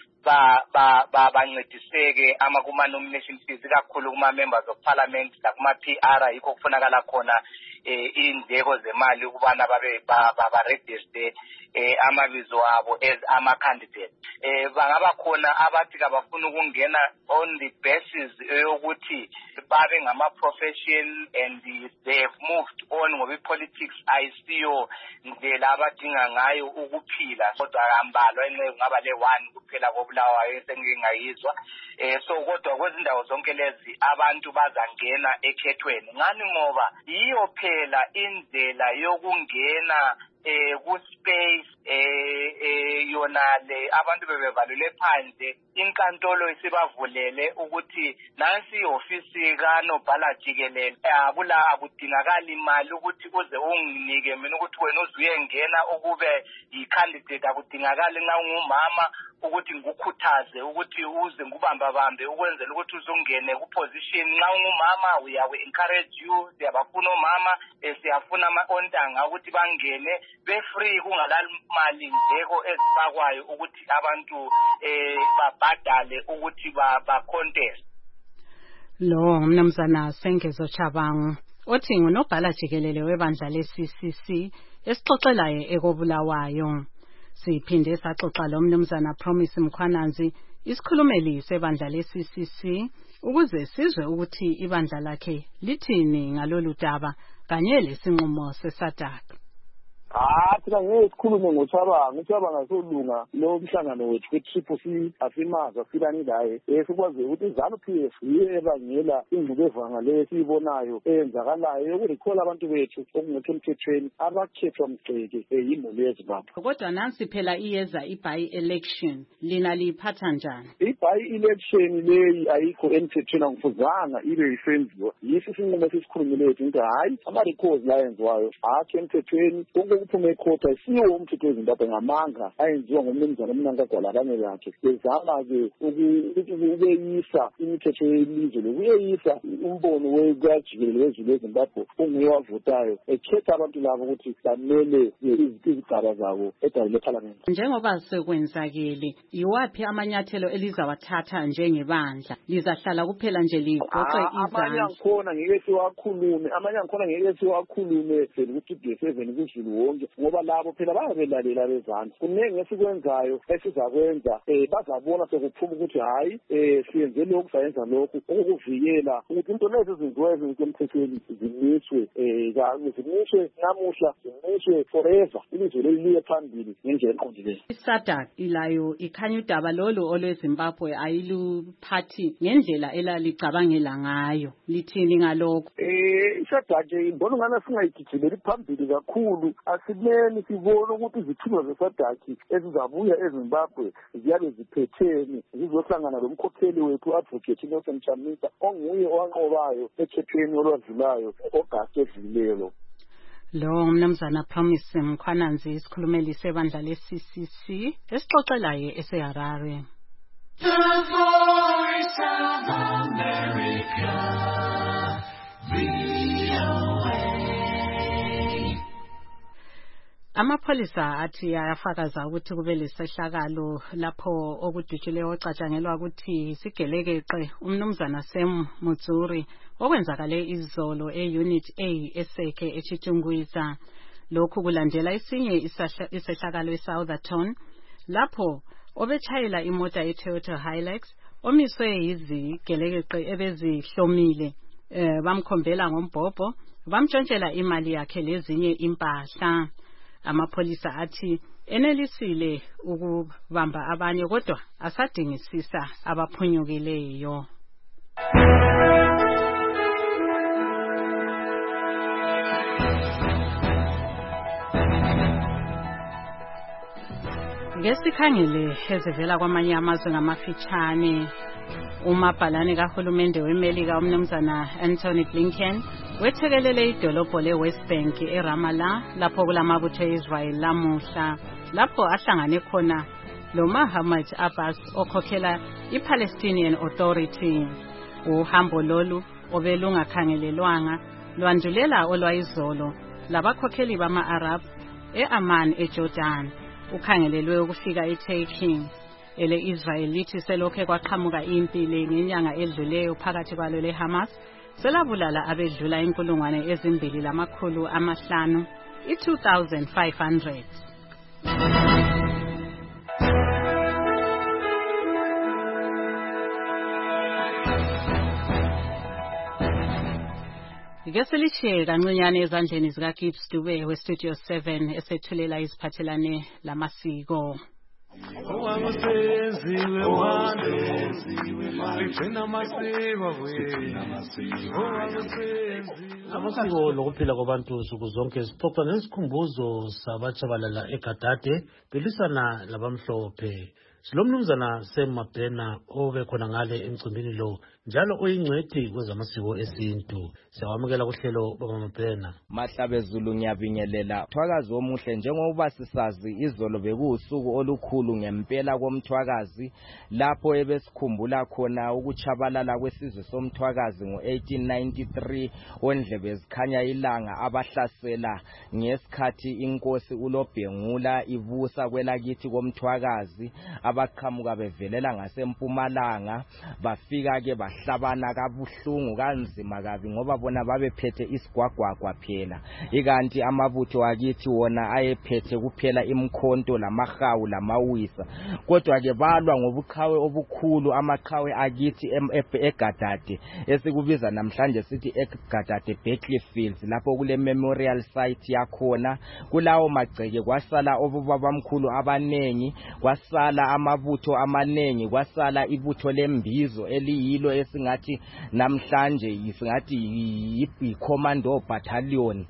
bancediseke ama kuma-nomination fees kakhulu kuma-members of parliament lakuma-P R yikho kufunakala khona eh indleko zemali ukubana babe baregister eh amabizo abo as ama-candidates. Eh bangaba khona abathi kabafuna ukungena on the basis yokuthi babe ngama-profession and they have moved on ngoba i-politics ayisiyo ndlela abadinga ngayo ukuphila kodwa kambalwa enxe kungaba le-one kuphela kobulawayo esengingayizwa eh so kodwa kwezindawo zonke lezi abantu bazangena ekhethweni ngani ngoba yiyo phela indlela yokungena eh ku space eh eh yona le abantu bebevalule phandle inkantolo isibavulele ukuthi nansi ofisi kaNobhala Jikelele akula akudingakala imali ukuthi uze unginike mina ukuthi wena uzuyengena ukube i-candidate akudingakala nxa ungumama ukuthi ngikukhuthaze ukuthi uze ngubamba bambe ukwenzela ukuthi uzongene ku-position nxa ungumama we are encourage you siyabafuna omama siyafuna ama-ontanga ukuthi bangene be-free kungalamali ndleko ezifakwayo ukuthi abantu eh babhadale ukuthi ba-contest. Lo mnumzana Sengezo Chabangu othi ngunobhala jikelele webandla le-C C C esixoxelayo ekobulawayo. Siphinde saxoxa lo mnumzana Promise Mkhwananzi isikhulumeli sebandla le-C C C ukuze sizwe ukuthi ibandla lakhe lithini ngalolu daba kanye lesinqumo seSADC. Ah, thina ngeke sikhulume ngoChabanga, uChabanga asolunga lo mhlangano wethu we-Triple C asimaza silani laye. Eh sikwazi ukuthi ZANU-P F yiyo ebangela ingqubevanga le siyibonayo eyenzakalayo yokurecall abantu bethu okungekho emthethweni abakhethwa mgceke yimuli yeZimbabwe. Kodwa nansi phela iyeza i-by-election lina liyiphatha njani? I-by-election leyi ayikho emthethweni angifuzanga ibe isenziwa. Yiso isinqumo sesikhulumileyo ukuthi hayi ama-records la yenziwayo akho emthethweni kuphume ekhota isiwo umthetho weZimbabwe ngamanga ayenziwa ngomnumzana uMnangagwa abanye bakhe bezama-ke ukuyeyisa imithetho yelizwe lokuyeyisa umbono wekajikelele wezulu leZimbabwe onguye wavotayo ekhetha abantu labo ukuthi bamele izigaba zabo edale lephalamende. Njengoba sekwenzakele iwaphi amanyathelo elizawathatha njengebandla lizahlala kuphela nje ligoqe izandla? Amanye angikhona ngeke siwakhulume amanye angikhona ngeke siwakhulume ukuthi D seven kuzulu wonke ngoba labo phela bayabelalela bezandla kunenge esikwenzayo esizakwenza eh bazabona sekuphuma ukuthi hayi eh siyenze lokhu sayenza lokhu ukuvikela ukuthi into lezi izinto ezisemthethweni zimiswe eh zimiswe namuhla zimiswe forever ilizwe leliye phambili ngendlela eqondileyo. iSADC ilayo ikhanya udaba lolu olweZimbabwe ayiluphathi ngendlela elalicabangela ngayo lithini ngalokho? Eh iSADC ibona ngana singayigijimeli phambili kakhulu asimeni sibona ukuthi izithunywa zeSADC ezizabuya eZimbabwe ziyabe ziphetheni zizohlangana lomkhokheli wethu advocate Nelson Chamisa onguye owanqobayo ekhethweni olwadlulayo August edlulileyo. Lo mnumzana Promise Mkhwananzi isikhulumeli sebandla le-C C C esixoxelayo eseHarare. The Voice of America, V O A. Amapholisa athi ayafakaza ukuthi kube lesehlakalo lapho okudutshileyo ocatshangelwa ukuthi sigelekeqe umnumzana Sam Mutsuri okwenzakale izolo e-Unit A eSeke eChitungwiza. lokhu kulandela isinye isehlakalo eSoutherton lapho obetshayela imota eToyota Hilux omiswe yizigelekeqe ebezihlomile eh, bamkhombela ngombhobho bamtshontshela imali yakhe lezinye impahla. Amapholisa athi enelisile ukubamba abanye kodwa asadingisisa abaphunyukileyo. Ngesikhangele ezivela kwamanye amazwe ngamafitshane, umabhalane kahulumende weMelika umnumzana Anthony Blinken wethekelele idolobho leWest Bank eRamallah lapho kulamabutho eIsrael lamuhla, lapho ahlangane khona loMahmoud Abbas okhokhela iPalestinian Authority. Uhambo lolu obelungakhangelelwanga lwandulela olwayizolo labakhokheli bama-Arab e-Amman eJordan ukhangelelwe ukufika eTurkey. Ele Israel lithi selokhe kwaqhamuka impilo ngenyanga edluleyo phakathi kwalo leHamas selabulala abedlula inkulungwane ezimbili lamakhulu amahlanu i-two thousand five hundred. Ngeselishiye kancinyane ezandleni zika Gibbs Dube we Studio seven esethulela iziphathelane lamasiko. Owamusenziwe wandeziwe ligcina amasiko amasiko lokuphila kwabantu nsuku zonke sixoxa nesikhumbuzo sabatshabalala eGadade belisana labamhlophe. Silomnumzana Sam Mabhena obekhona ngale emcimbini lo njalo oyingcwethi kwezamasiko esintu. Siyawamukela kuhlelo Baba Mabhena. Mahlabe Zulu ngiyabingelela. Mthwakazi omuhle njengoba sisazi izolo bekusuku olukhulu ngempela komthwakazi lapho ebesikhumbula khona ukuchabalala kwesizwe somthwakazi ngo eighteen ninety-three ondlebe zikhanya ilanga abahlasela ngesikhathi inkosi uLobhengula ibusa kwelakithi komthwakazi abaqhamuka bevelela ngasempumalanga bafika ke bahlabana kabuhlungu kanzima kabi ngoba bona babephethe isigwagwagwa phela ikanti amabutho akithi wona ayephethe kuphela imkhonto lamahawu lamawisa kodwa ke balwa ngobuqhawe obukhulu amaqhawe akithi eGadade esikubiza namhlanje sithi eGadade Battlefields lapho kule memorial site yakhona kulawo magceke kwasala obubabamkhulu abanengi kwasala amabutho amanengi kwasala ibutho lembizo eliyilo esingathi namhlanje isingathi i-commando battalion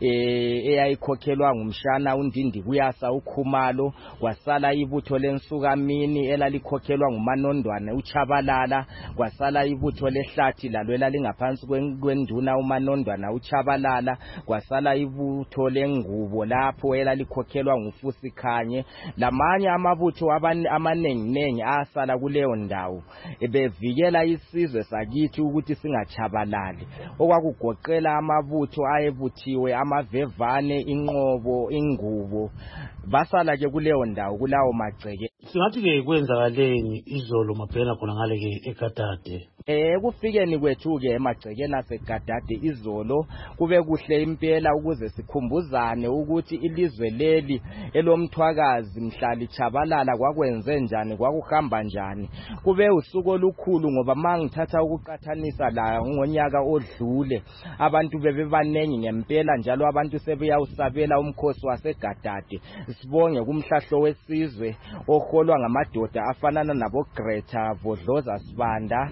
eh eyayikhokhelwa ngumshana uNdindi kuyasa uKhumalo kwasala ibutho lensukamini elalikhokhelwa nguManondwana uChabalala kwasala ibutho lehlathi lalwela lingaphansi kwenduna uManondwana uChabalala kwasala ibutho lengubo lapho elalikhokhelwa nguFusikhanye lamanye amabutho amanengi nengi asala kuleyo ndawo ebevikela isizwe sakithi ukuthi singachabalali okwakugoqela amabutho ayebuthiwe amavevane inqobo ingubo basala ke kuleyo ndawo kulawo magceke. Singathi ke kwenzakaleni izolo Mabhena khona ngale ke eGadade? Eh kufikeni kwethu ke emagcekeni aseGadade izolo kube kuhle impela ukuze sikhumbuzane ukuthi ilizwe leli elomthwakazi mhlali chabalala kwakwenze njani kwakuhamba njani kube usuku olukhulu ngoba mangithatha ukuqathanisa la ngonyaka odlule abantu bebebanengi ngempela njalo abantu sebeyawusabela umkhosi waseGadade sibonge kumhlahlo wesizwe oholwa ngamadoda afanana nabo Greta Vodloza Sibanda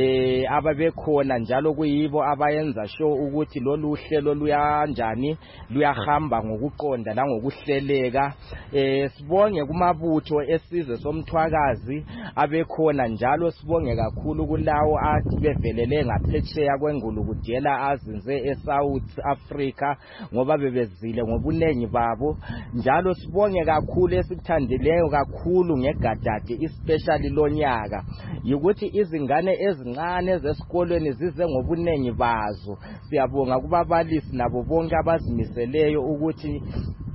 eh ababekhona njalo kuyibo abayenza show ukuthi lolu hlelo luyanjani luyahamba ngokuqonda la ngokuhleleka eh sibonge kumabutho esizwe somthwakazi abekhona njalo sibonge kakhulu kulawo athi bevelele ngaphetsheya kwengulukudela azinze eSouth Africa ngoba bebezile ngobunengi babo njalo sibonge kakhulu esikuthandileyo kakhulu ngeGadade especially lonyaka ukuthi izingane ezincane zesikolweni zize ngobunengi bazo siyabonga kubabalisi nabo bonke abazimiseleyo ukuthi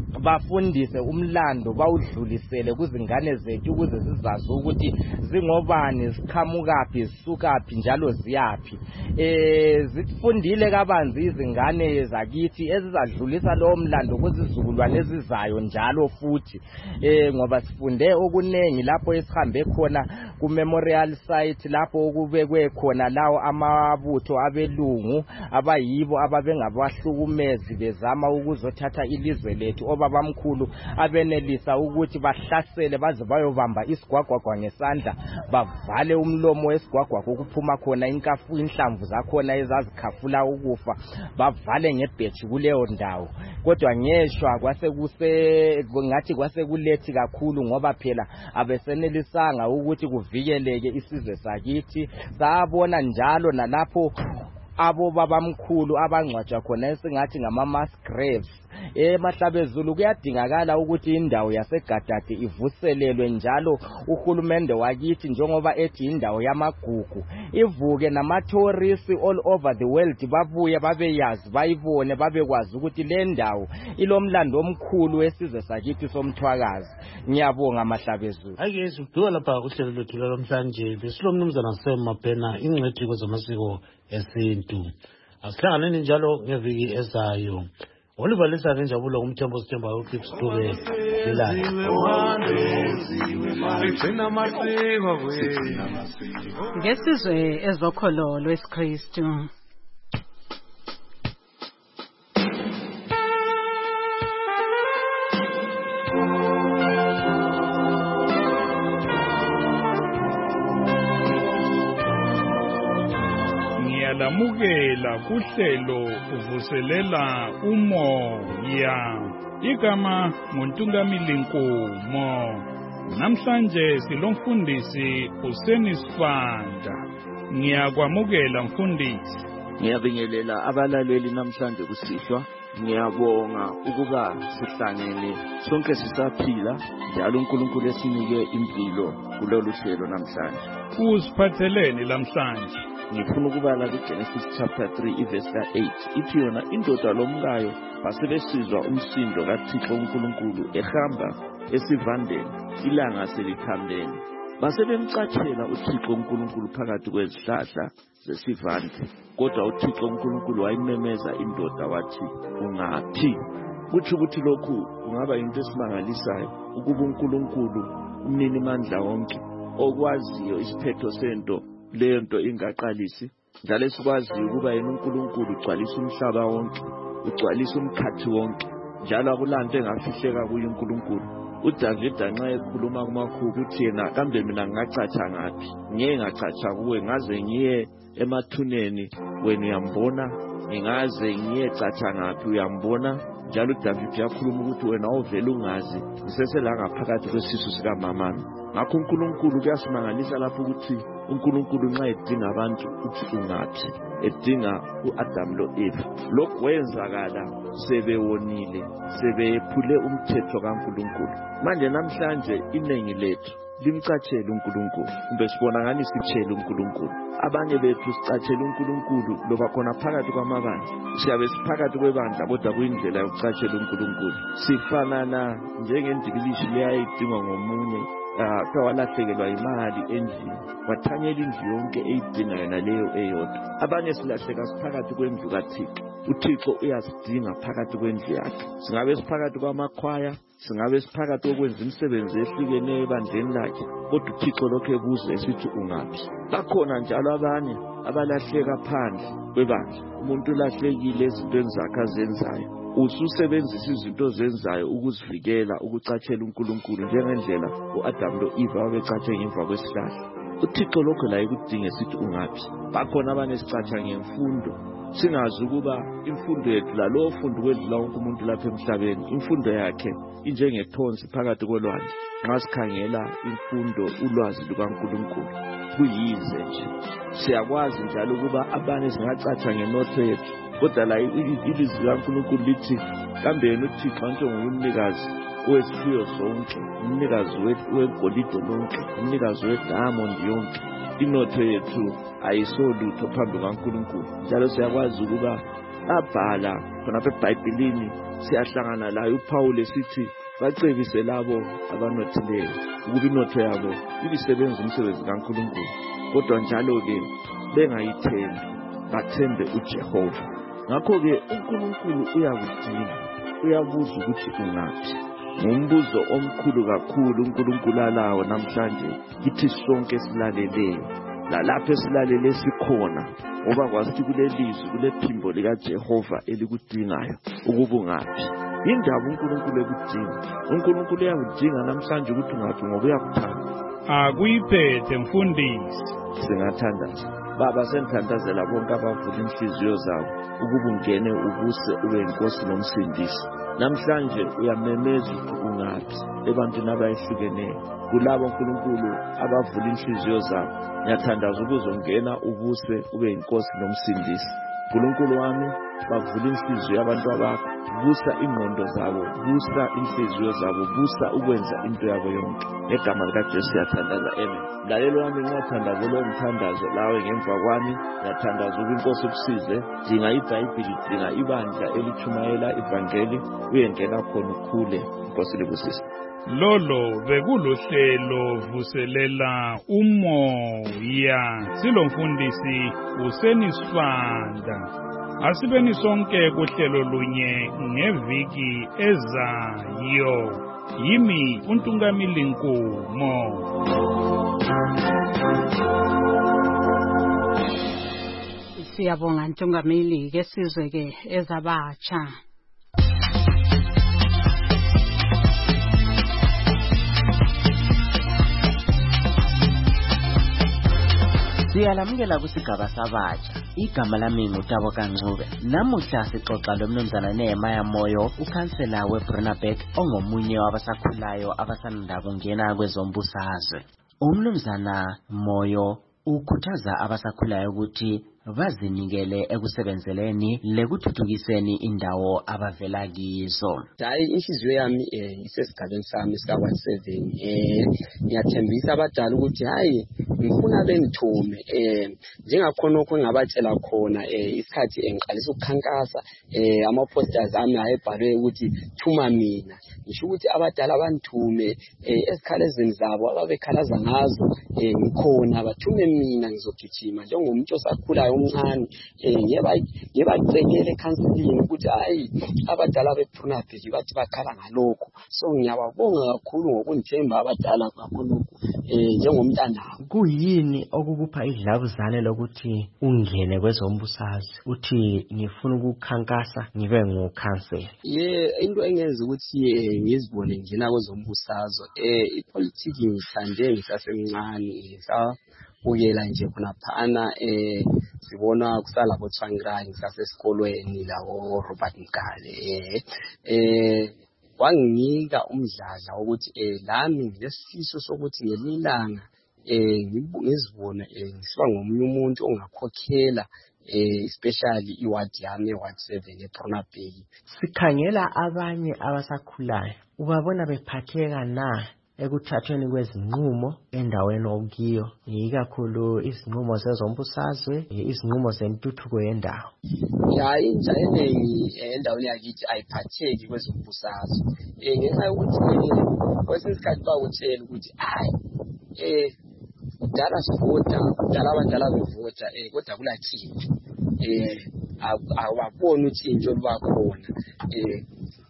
bafundise umlando bawudlulisele kuzingane zethu ukuze sizazi ukuthi zingobani siqhamukaphi sisukaphi njalo ziyapi eh zifundile kabanzi izingane zakithi ezizadlulisa lo mlando kuzizukulwane ezizayo njalo futhi eh ngoba sifunde okunengi lapho esihambe khona ku memorial site lapho okubekwe khona lawo amabutho abelungu abayibo ababengabahlukumezi bezama ukuzothatha ilizwe lethu obabamkhulu abenelisa ukuthi bahlasele baze bayobamba isigwagwagwa ngesandla bavale umlomo wesigwagwagwa ukuphuma khona inkafu inhlamvu zakhona ezazikhafula ukufa bavale ngebhethi kuleyo ndawo kodwa ngeshwa kwase kuse ngathi kwase kulethi kakhulu ngoba phela abesenelisanga ukuthi kuvikeleke isizwe sakithi sabona njalo nalapho abo babamkhulu abangcwatshwa khona esingathi ngama mass graves emahlabezulu kuyadingakala ukuthi indawo yaseGadade ivuselelwe njalo uhulumende wakithi njengoba ethi indawo yamagugu ivuke nama tourists all over the world babuye babeyazi bayibone babekwazi ukuthi le ndawo ilomlando omkhulu wesizwe sakithi somthwakazi ngiyabonga mahlabezulu ake sibudola lapha kuhlelo lwethu namhlanje besilomnumzana Semapena ingcwethi kwezamasiko esintu asihlanganeni njalo ngeviki ezayo Olivalisa ngenjabulo kumthembo sithemba uClips Dube lelani ngesizwe ezokhololo esiKristu Lamukela kuhlelo uvuselela umoya igama nguntungamili Nkomo namhlanje silomfundisi uSenisfanda ngiyakwamukela mfundisi ngiyabingelela abalaleli namhlanje kusihlwa ngiyabonga ukuba sihlangene sonke sisaphila njalo uNkulunkulu esinike impilo kulolu hlelo namhlanje usiphatheleni namhlanje ngifuna ukubala kuGenesis chapter three iverse eight ithi yona indoda lomkayo basebesizwa umsindo kaThixo uNkulunkulu ehamba esivandeni ilanga selikhambene basebemcatshela uThixo uNkulunkulu phakathi kwezihlahla zesivande kodwa uThixo uNkulunkulu wayimemeza indoda wathi ungaphi kuthi ukuthi lokhu kungaba into esimangalisayo ukuba uNkulunkulu umnini mandla wonke okwaziyo isiphetho sento leyo nto ingaqalisi njalo esikwaziyo ukuba yena uNkulunkulu ugcwalisa umhlaba wonke ugcwalisa umkhathi wonke njalo akulanto engafihleka kuye uNkulunkulu uDavid nxa ekhuluma kumakhulu uthi yena kambe mina ngingacatsha ngaphi ngeke ngacatsha kuwe ngaze ngiye emathuneni wena uyambona ngingaze ngiye catsha ngaphi uyambona njalo uDavid yakhuluma ukuthi wena ovela ungazi ngisesela ngaphakathi kwesisu sikamamami ngakho uNkulunkulu kuyasimangalisa lapho ukuthi uNkulunkulu nxa edinga abantu uthi ungaphi edinga uAdam loEva lokho kwenzakala sebewonile sebephule umthetho kaNkulunkulu manje namhlanje inengi lethu limcatshela uNkulunkulu kumbe sibona ngani sitshela uNkulunkulu abanye bethu sicatshela uNkulunkulu loba khona phakathi kwamabandla siyabe siphakathi kwebandla kodwa kuyindlela yokucatshela uNkulunkulu sifanana njengendibilishi leyayidingwa ngomunye kuthiwa walahlekelwa imali endlini wathanyela indlu yonke eyidinga yona leyo eyodwa abanye silahleka siphakathi kwendlu kaThixo uThixo uyasidinga phakathi kwendlu yakhe singabe siphakathi kwamakhwaya singabe siphakathi kokwenza imisebenzi ehlukeneyo ebandleni lakhe kodwa uThixo lokho ebuza esithi ungaphi bakhona njalo abanye abalahleka phandle kwebandla umuntu ulahlekile ezintweni zakhe azenzayo ususebenzisa izinto zenzayo ukuzivikela ukucatshela uNkulunkulu njengendlela uAdam loEva babecatshe ngemva kwesihlahla uThixo lokho la ikudinga sithi ungaphi bakhona abanye sicatsha ngemfundo singazi ukuba imfundo yethu la lo fundo kwedlula wonke umuntu lapha emhlabeni imfundo yakhe injengethonsi phakathi kolwandle nxa sikhangela imfundo ulwazi lukaNkulunkulu kuyize nje siyakwazi njalo ukuba abanye singacatsha ngenotho yethu kodwa la ilizwi laNkulunkulu lithi kambe yena uThixo njengomnikazi wesiphiwo zonke umnikazi wegolide lonke umnikazi wediamond yonke inotho yethu ayisolutho phambi kaNkulunkulu njalo siyakwazi ukuba abhala khonapha eBhayibhelini siyahlangana layo uPaul esithi bacebise labo abanothileyo ukuba inotho yabo ibisebenza umsebenzi kaNkulunkulu, kodwa njalo-ke bengayithembi, bathembe uJehova. Ngakho-ke uNkulunkulu uyakudinga, uyabuza ukuthi ungaphi. Ngumbuzo omkhulu kakhulu uNkulunkulu alawo namhlanje kithi sonke silaleleyo, lalapho esilalele sikhona, ngoba kwazi ukuthi kulelizwi kulephimbo likaJehova elikudingayo ukuba ungaphi. Indaba uNkulunkulu ekudinga, uNkulunkulu uyakudinga namhlanje ukuthi ungaphi ngoba uyakuthanda. Akuyiphethe mfundisi. Singathandaza. Baba, senithandazela bonke abavula inhliziyo zabo ukuba ungene ubuse ube inkosi nomsindisi. Namhlanje uyamemeza ukuthi ungaphi ebantwini abayehlukeneyo, kulabo uNkulunkulu abavula inhliziyo zabo. Ngiyathandaza ukuzongena ubuse ube inkosi nomsindisi. uNkulunkulu wami, bavula inhliziyo yabantu abakho, busa ingqondo zabo, busa inhliziyo zabo, busa ukwenza into yabo yonke. Ngegama likaJesu siyathandaza, amen. Mlalelo wami, ngiyathandaza lo mthandazo lawe ngemva kwami. Ngiyathandaza ukuba inkosi ukusize, dinga iBhayibheli, dinga ibandla elithumayela ivangeli, uyengena khona ukhule. Inkosi libusise. Lolo bekuluhlelo vuselela umoya, silo mfundisi usenisfanda. Asibeni sonke kuhlelo lunye ngeviki ezayo. Yimi uNtungamili Nkumo. Siyabonga Ntungamili, ke sizwe ke ezabatsha. Siyalamukela kusigaba sabatsha. Igama lami nguTabo Kancube. Namuhla sixoxa lomnumzana Nehemiah Moyo, ukhansela weBrunabeck ongomunye wabasakhulayo abasanda kungena kwezombusazwe. Umnumzana Moyo ukhuthaza abasakhulayo ukuthi bazinikele ekusebenzeleni lekuthuthukiseni indawo abavela kizo. Hayi, inhliziyo yami eh isesigabeni sami sika one seven eh ngiyathembisa abadala ukuthi hayi ngifuna bengithume eh njengakhona okho ngabatshela khona eh isikhathi engiqalisa ukukhankasa eh ama posters ami ayebhalwe ukuthi thuma mina. Ngisho ukuthi abadala banthume eh esikhalezeni zabo ababekhalaza ngazo eh ngikhona bathume mina ngizogijima njengomuntu osakhulayo omncane eh yeba yebacekele counseling ukuthi hayi abadala beBrunabeck bathi bakhala ngalokho. So ngiyababonga kakhulu ngokundithemba abadala kakhulu eh njengomntana. Kuyini okukupha idlabuzane lokuthi ungene kwezombusazwe uthi ngifuna ukukhankasa ngibe ngukhansela? Ye into engenza ukuthi ngizibone ngina kwezombusazwe eh ipolitiki ngithande ngisasemncane ngisa uyela nje khona phana eh sibona kusala boTswangira ngisasesikolweni lawo Robert Mgale eh eh wanginika umdladla ukuthi eh lami nginesifiso sokuthi ngelilanga eh ngizibona eh ngisiba ngomunye umuntu ongakhokhela eh especially iward yami ward seven eBrunabeck. Sikhangela abanye abasakhulayo, ubabona bephatheka na ekuthathweni kwezinqumo endaweni okuyo, ikakhulu izinqumo zezombusazwe, izinqumo zentuthuko yendawo? Ya inja eningi endaweni yakithi ayiphatheki kwezombusazwe eh ngenxa yokuthi kwesinye isikhathi bawutshela ukuthi hayi eh udala sivota, udala abadala bevota eh kodwa kulatshintsho eh awaboni utshintsho lubakhona eh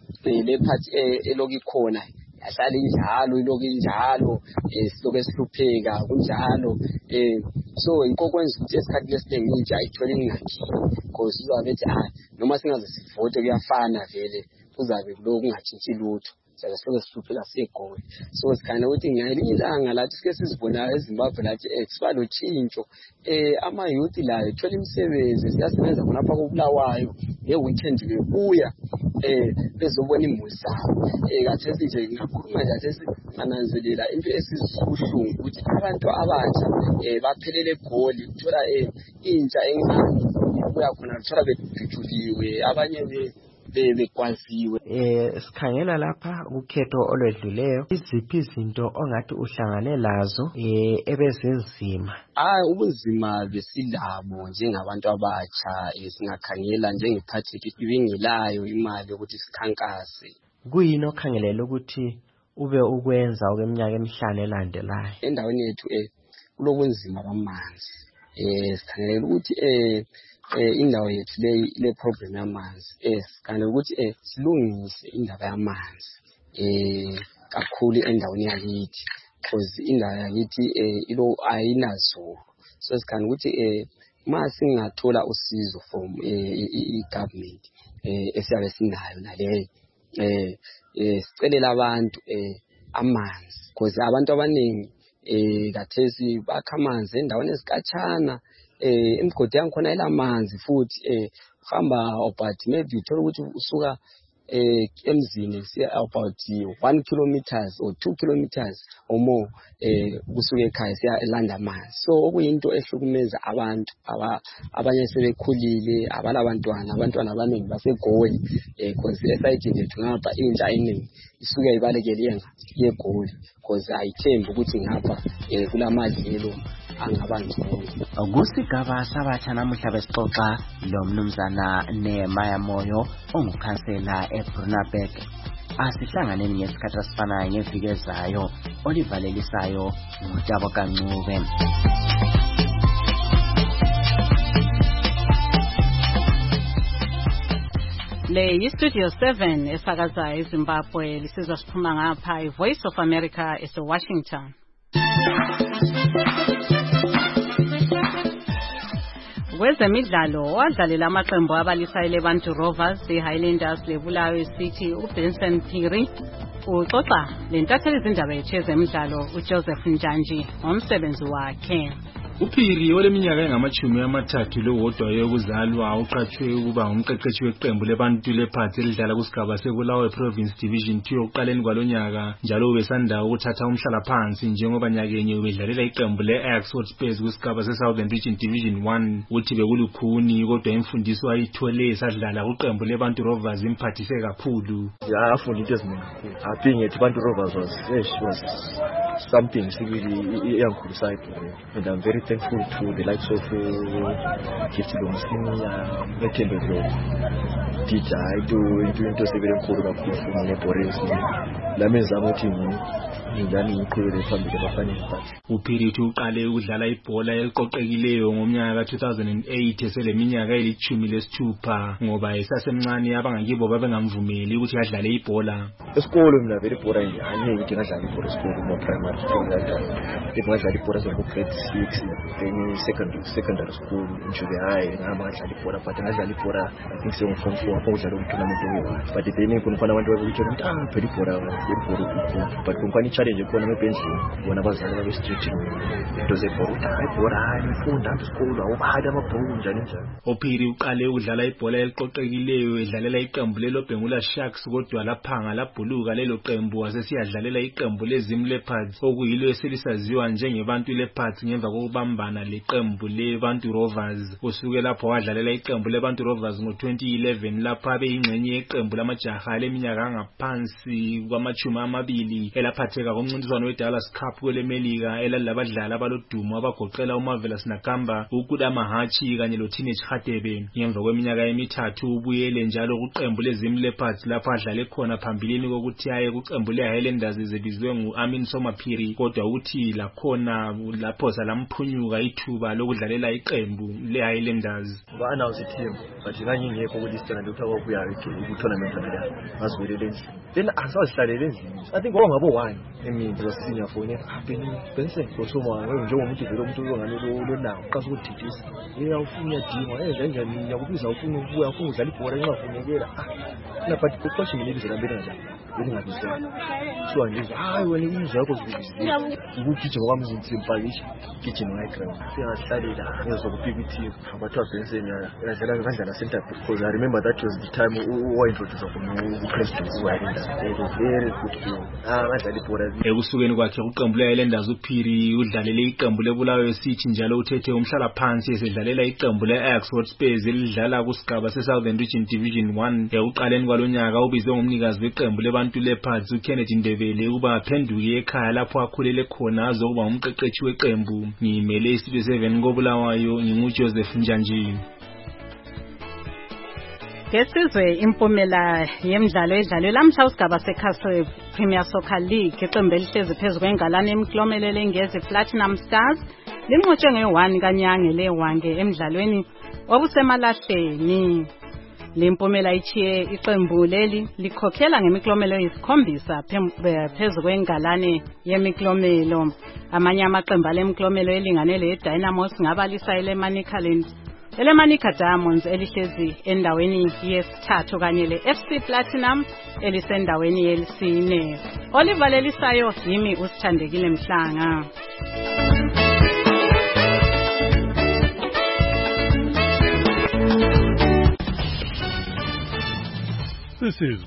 le part elokikhona ahlala injalo iloku injalo eh siloke sihlupheka kunjalo eh so inko kwenza ukuthi esikhathi lesiningi intsha ayithole ingakhi because uzabe ethi ah noma singaze sivote kuyafana vele kuzabe kuloku kungatshintshi lutho siyabe siloke sihlupheka segoli. So sikhana ukuthi ngelinye ilanga lathi sike sizibona eZimbabwe lathi siba lotshintsho eh ama youth layo thola imisebenzi siyasebenza khona lapha koBulawayo ngeweekend bebuya eh bezobona imuli zabo eh kathesi nje ngakhuluma nje kathesi ananzelela into esizibhuhlungu ukuthi abantu abatsha eh baphelele egoli uthola eh intsha encane kuya khona uthola bejujuliwe abanye be bekwaziwe. Eh sikhangela lapha ukhetho olwedluleyo, iziphi izinto ongathi uhlangane lazo eh ebezenzima? Ah, ubunzima besilabo njengabantu abatsha esingakhangela njengephathi ibingelayo imali ukuthi sikhankase. Kuyini okhangelela ukuthi ube ukwenza okweminyaka emihlanu elandelayo? Endaweni yethu eh kulobunzima bamanzi. Eh sikhangelela ukuthi eh eh indawo yethu le le problem yamanzi. Eh sikhangelela ukuthi eh silungise indaba yamanzi. Eh kakhulu endaweni yakithi. Because indawo yakithi eh ilo ayinazo. So sikhangelela ukuthi eh mase singathola usizo from eh i-government eh esiyabe sinayo naleyo eh eh sicelela abantu eh amanzi because abantu abaningi eh kathesi bakha amanzi endaweni ezikhatshana eh imigodi yankhona elamanzi futhi eh hamba about maybe uthola ukuthi usuka eh emzini siya about one kilometers or two kilometers or more eh kusuka ekhaya siya elanda amanzi. So okuyinto ehlukumeza abantu abanye sebekhulile abalabantwana abantwana abaningi basegoli eh because esayidini lethu ngapha intsha eningi isuka ibalekele yenga yegoli because ayithembi ukuthi ngapha eh kulamadlelo angabangcono. Kusigaba sabatsha namuhla besixoxa lo mnumzana neMaya Moyo ongukhansela eBrunaberg. Asihlanganeni ngesikhathi asifanayo ngeviki ezayo olivalelisayo ngutabo kancube. Le yiStudio seven esakaza eZimbabwe lisizwa siphuma ngapha iVoice of America eseWashington. Kwezemidlalo wadlalela amaqembu abalisa eleBantu Rovers, iHighlanders leBulawayo City uBenson Phiri uxoxa lentatheli izindaba yezemidlalo uJoseph Njanji ngomsebenzi wakhe. Uphiri oleminyaka engamachumi amathathu lowodwa yokuzalwa uqhatshwe ukuba umqeqeshi weqembu leBantu lePads elidlala kusigaba seBulawayo Province Division two oqaleni kwalonyaka, njalo ubesanda ukuthatha umhlala phansi njengoba nyakenye ubedlalela iqembu leAxford Spurs kusigaba seSouthern Region Division one. Uthi bekulukhuni kodwa imfundiso ayithole esadlala kuqembu leBantu Rovers imphathise kakhulu. Yafunda into eziningi kakhulu. I think it Bantu Rovers was was something really yankhulusayo, and I'm very thankful to the likes of Gift Lomsini, Methembe Dlo, Tita, I do into severe enkulu kakhulu for me, lamenza ukuthi ingane ikhulu phambili bafanele bathi. Uphiri uqale ukudlala ibhola eliqoqekileyo ngomnyaka ka two thousand eight eseleminyaka elithumi lesithupha ngoba esasemncane abangakibo babengamvumeli ukuthi adlale ibhola. Esikolo mina vele ibhola ingane ngithi ngadlala ibhola esikolo mo primary school ngadlala. Ngidlala ibhola ngo grade six then secondary secondary school into the high ngama ngadlala ibhola but ngadlala ibhola I think so from four for udlala umtournament we but then kunifana abantu abakuthi ah phela ibhola ibhola but kunifana challenge khona ngebenchini bona bazalana be-street into zebhola ibhola ifunda isikolo awubhali amabhuku njani njani. Uphiri uqale ukudlala ibhola eliqoqekileyo edlalela iqembu leLobhengula Sharks kodwa laphanga labhuluka lelo qembu wasesiyadlalela iqembu leZim Leopards okuyilo eselisaziwa njengeBantu Leopards ngemva kokubambana leqembu leBantu Rovers. Usuke lapho wadlalela iqembu leBantu Rovers ngo twenty eleven lapha beyingxenye yeqembu lamajaha leminyaka ngaphansi kwamachumi amabili elaphatheka komncintiswano weDallas Cup kwelemelika elalabadlali abalodumo abagoqela uMarvelous Nakamba, uKuda Mahachi kanye loTeenage Hadebe. Ngemva kweminyaka emithathu ubuyele njalo kuqembu leZim Leopards lapha adlale khona phambilini kokuthi aye kuqembu leHighlanders ezibizwe nguAmin Somaphiri, kodwa uthi lakhona lapho salamphunyuka ithuba lokudlalela iqembu leHighlanders. Ba-announce team but kanye ngekho ukuthi sidinga ukuthi ababuya ku-tournament la bazwelele endlini then asazihlalele endlini. I think wongabo one emini zasinya fone happen bense kusoma njengomuntu vele umuntu ongane lonawo qasa ukudidisa yena ufuna yadinga enza njani yakubiza ufuna ukubuya ufuna udlala ibhola engafunekela ah na but kuqosha mina ibizela mbele njani belingabizwana kuthiwa nje hayi wena imizwa yakho zibizile ukugijima kwami zinsimpakisha gijima ngayiground singahlalela ngezokupikithiwa abathiwa Benson yadlala kanjani center because I remember that was the time uwa-introduce khona upresident wayenda very good game ah ngadlala ibhola ekusukeni kwakhe uqembu le-Highlanders uPhiri udlalele iqembu lebulawayo City njalo uthethe umhlala phansi esedlalela iqembu le-Oxford Spurs elidlala kusigaba se-Southern Region Division one ekuqaleni kwalonyaka ubizwe ngumnikazi weqembu lebantu Leopards uKennedy Ndebele ukuba aphenduke ekhaya lapho akhulele khona azokuba umqeqeshi weqembu. Ngimele iStudio seven kobulawayo nginguJoseph Njanjini. Ngesizwe impumela yemidlalo edlalwe lamhla usigaba seCastle Premier Soccer League iqembu elihlezi phezulu kwengalane emklomelele ngeze Platinum Stars linqotshwe nge-one kanyange lewange emidlalweni obusemalahleni. Lempumela ichiye iqembu leli likhokhela ngemiklomelo eyisikhombisa phezulu kwengalane yemiklomelo. Amanye amaqembu alemklomelo elinganele eDynamos ngabalisa eleManicaland eleManica Diamonds elihlezi endaweni yesithathu kanye leF C Platinum elisendaweni yesine. Olivalelisayo yimi usithandekile Mhlanga. This is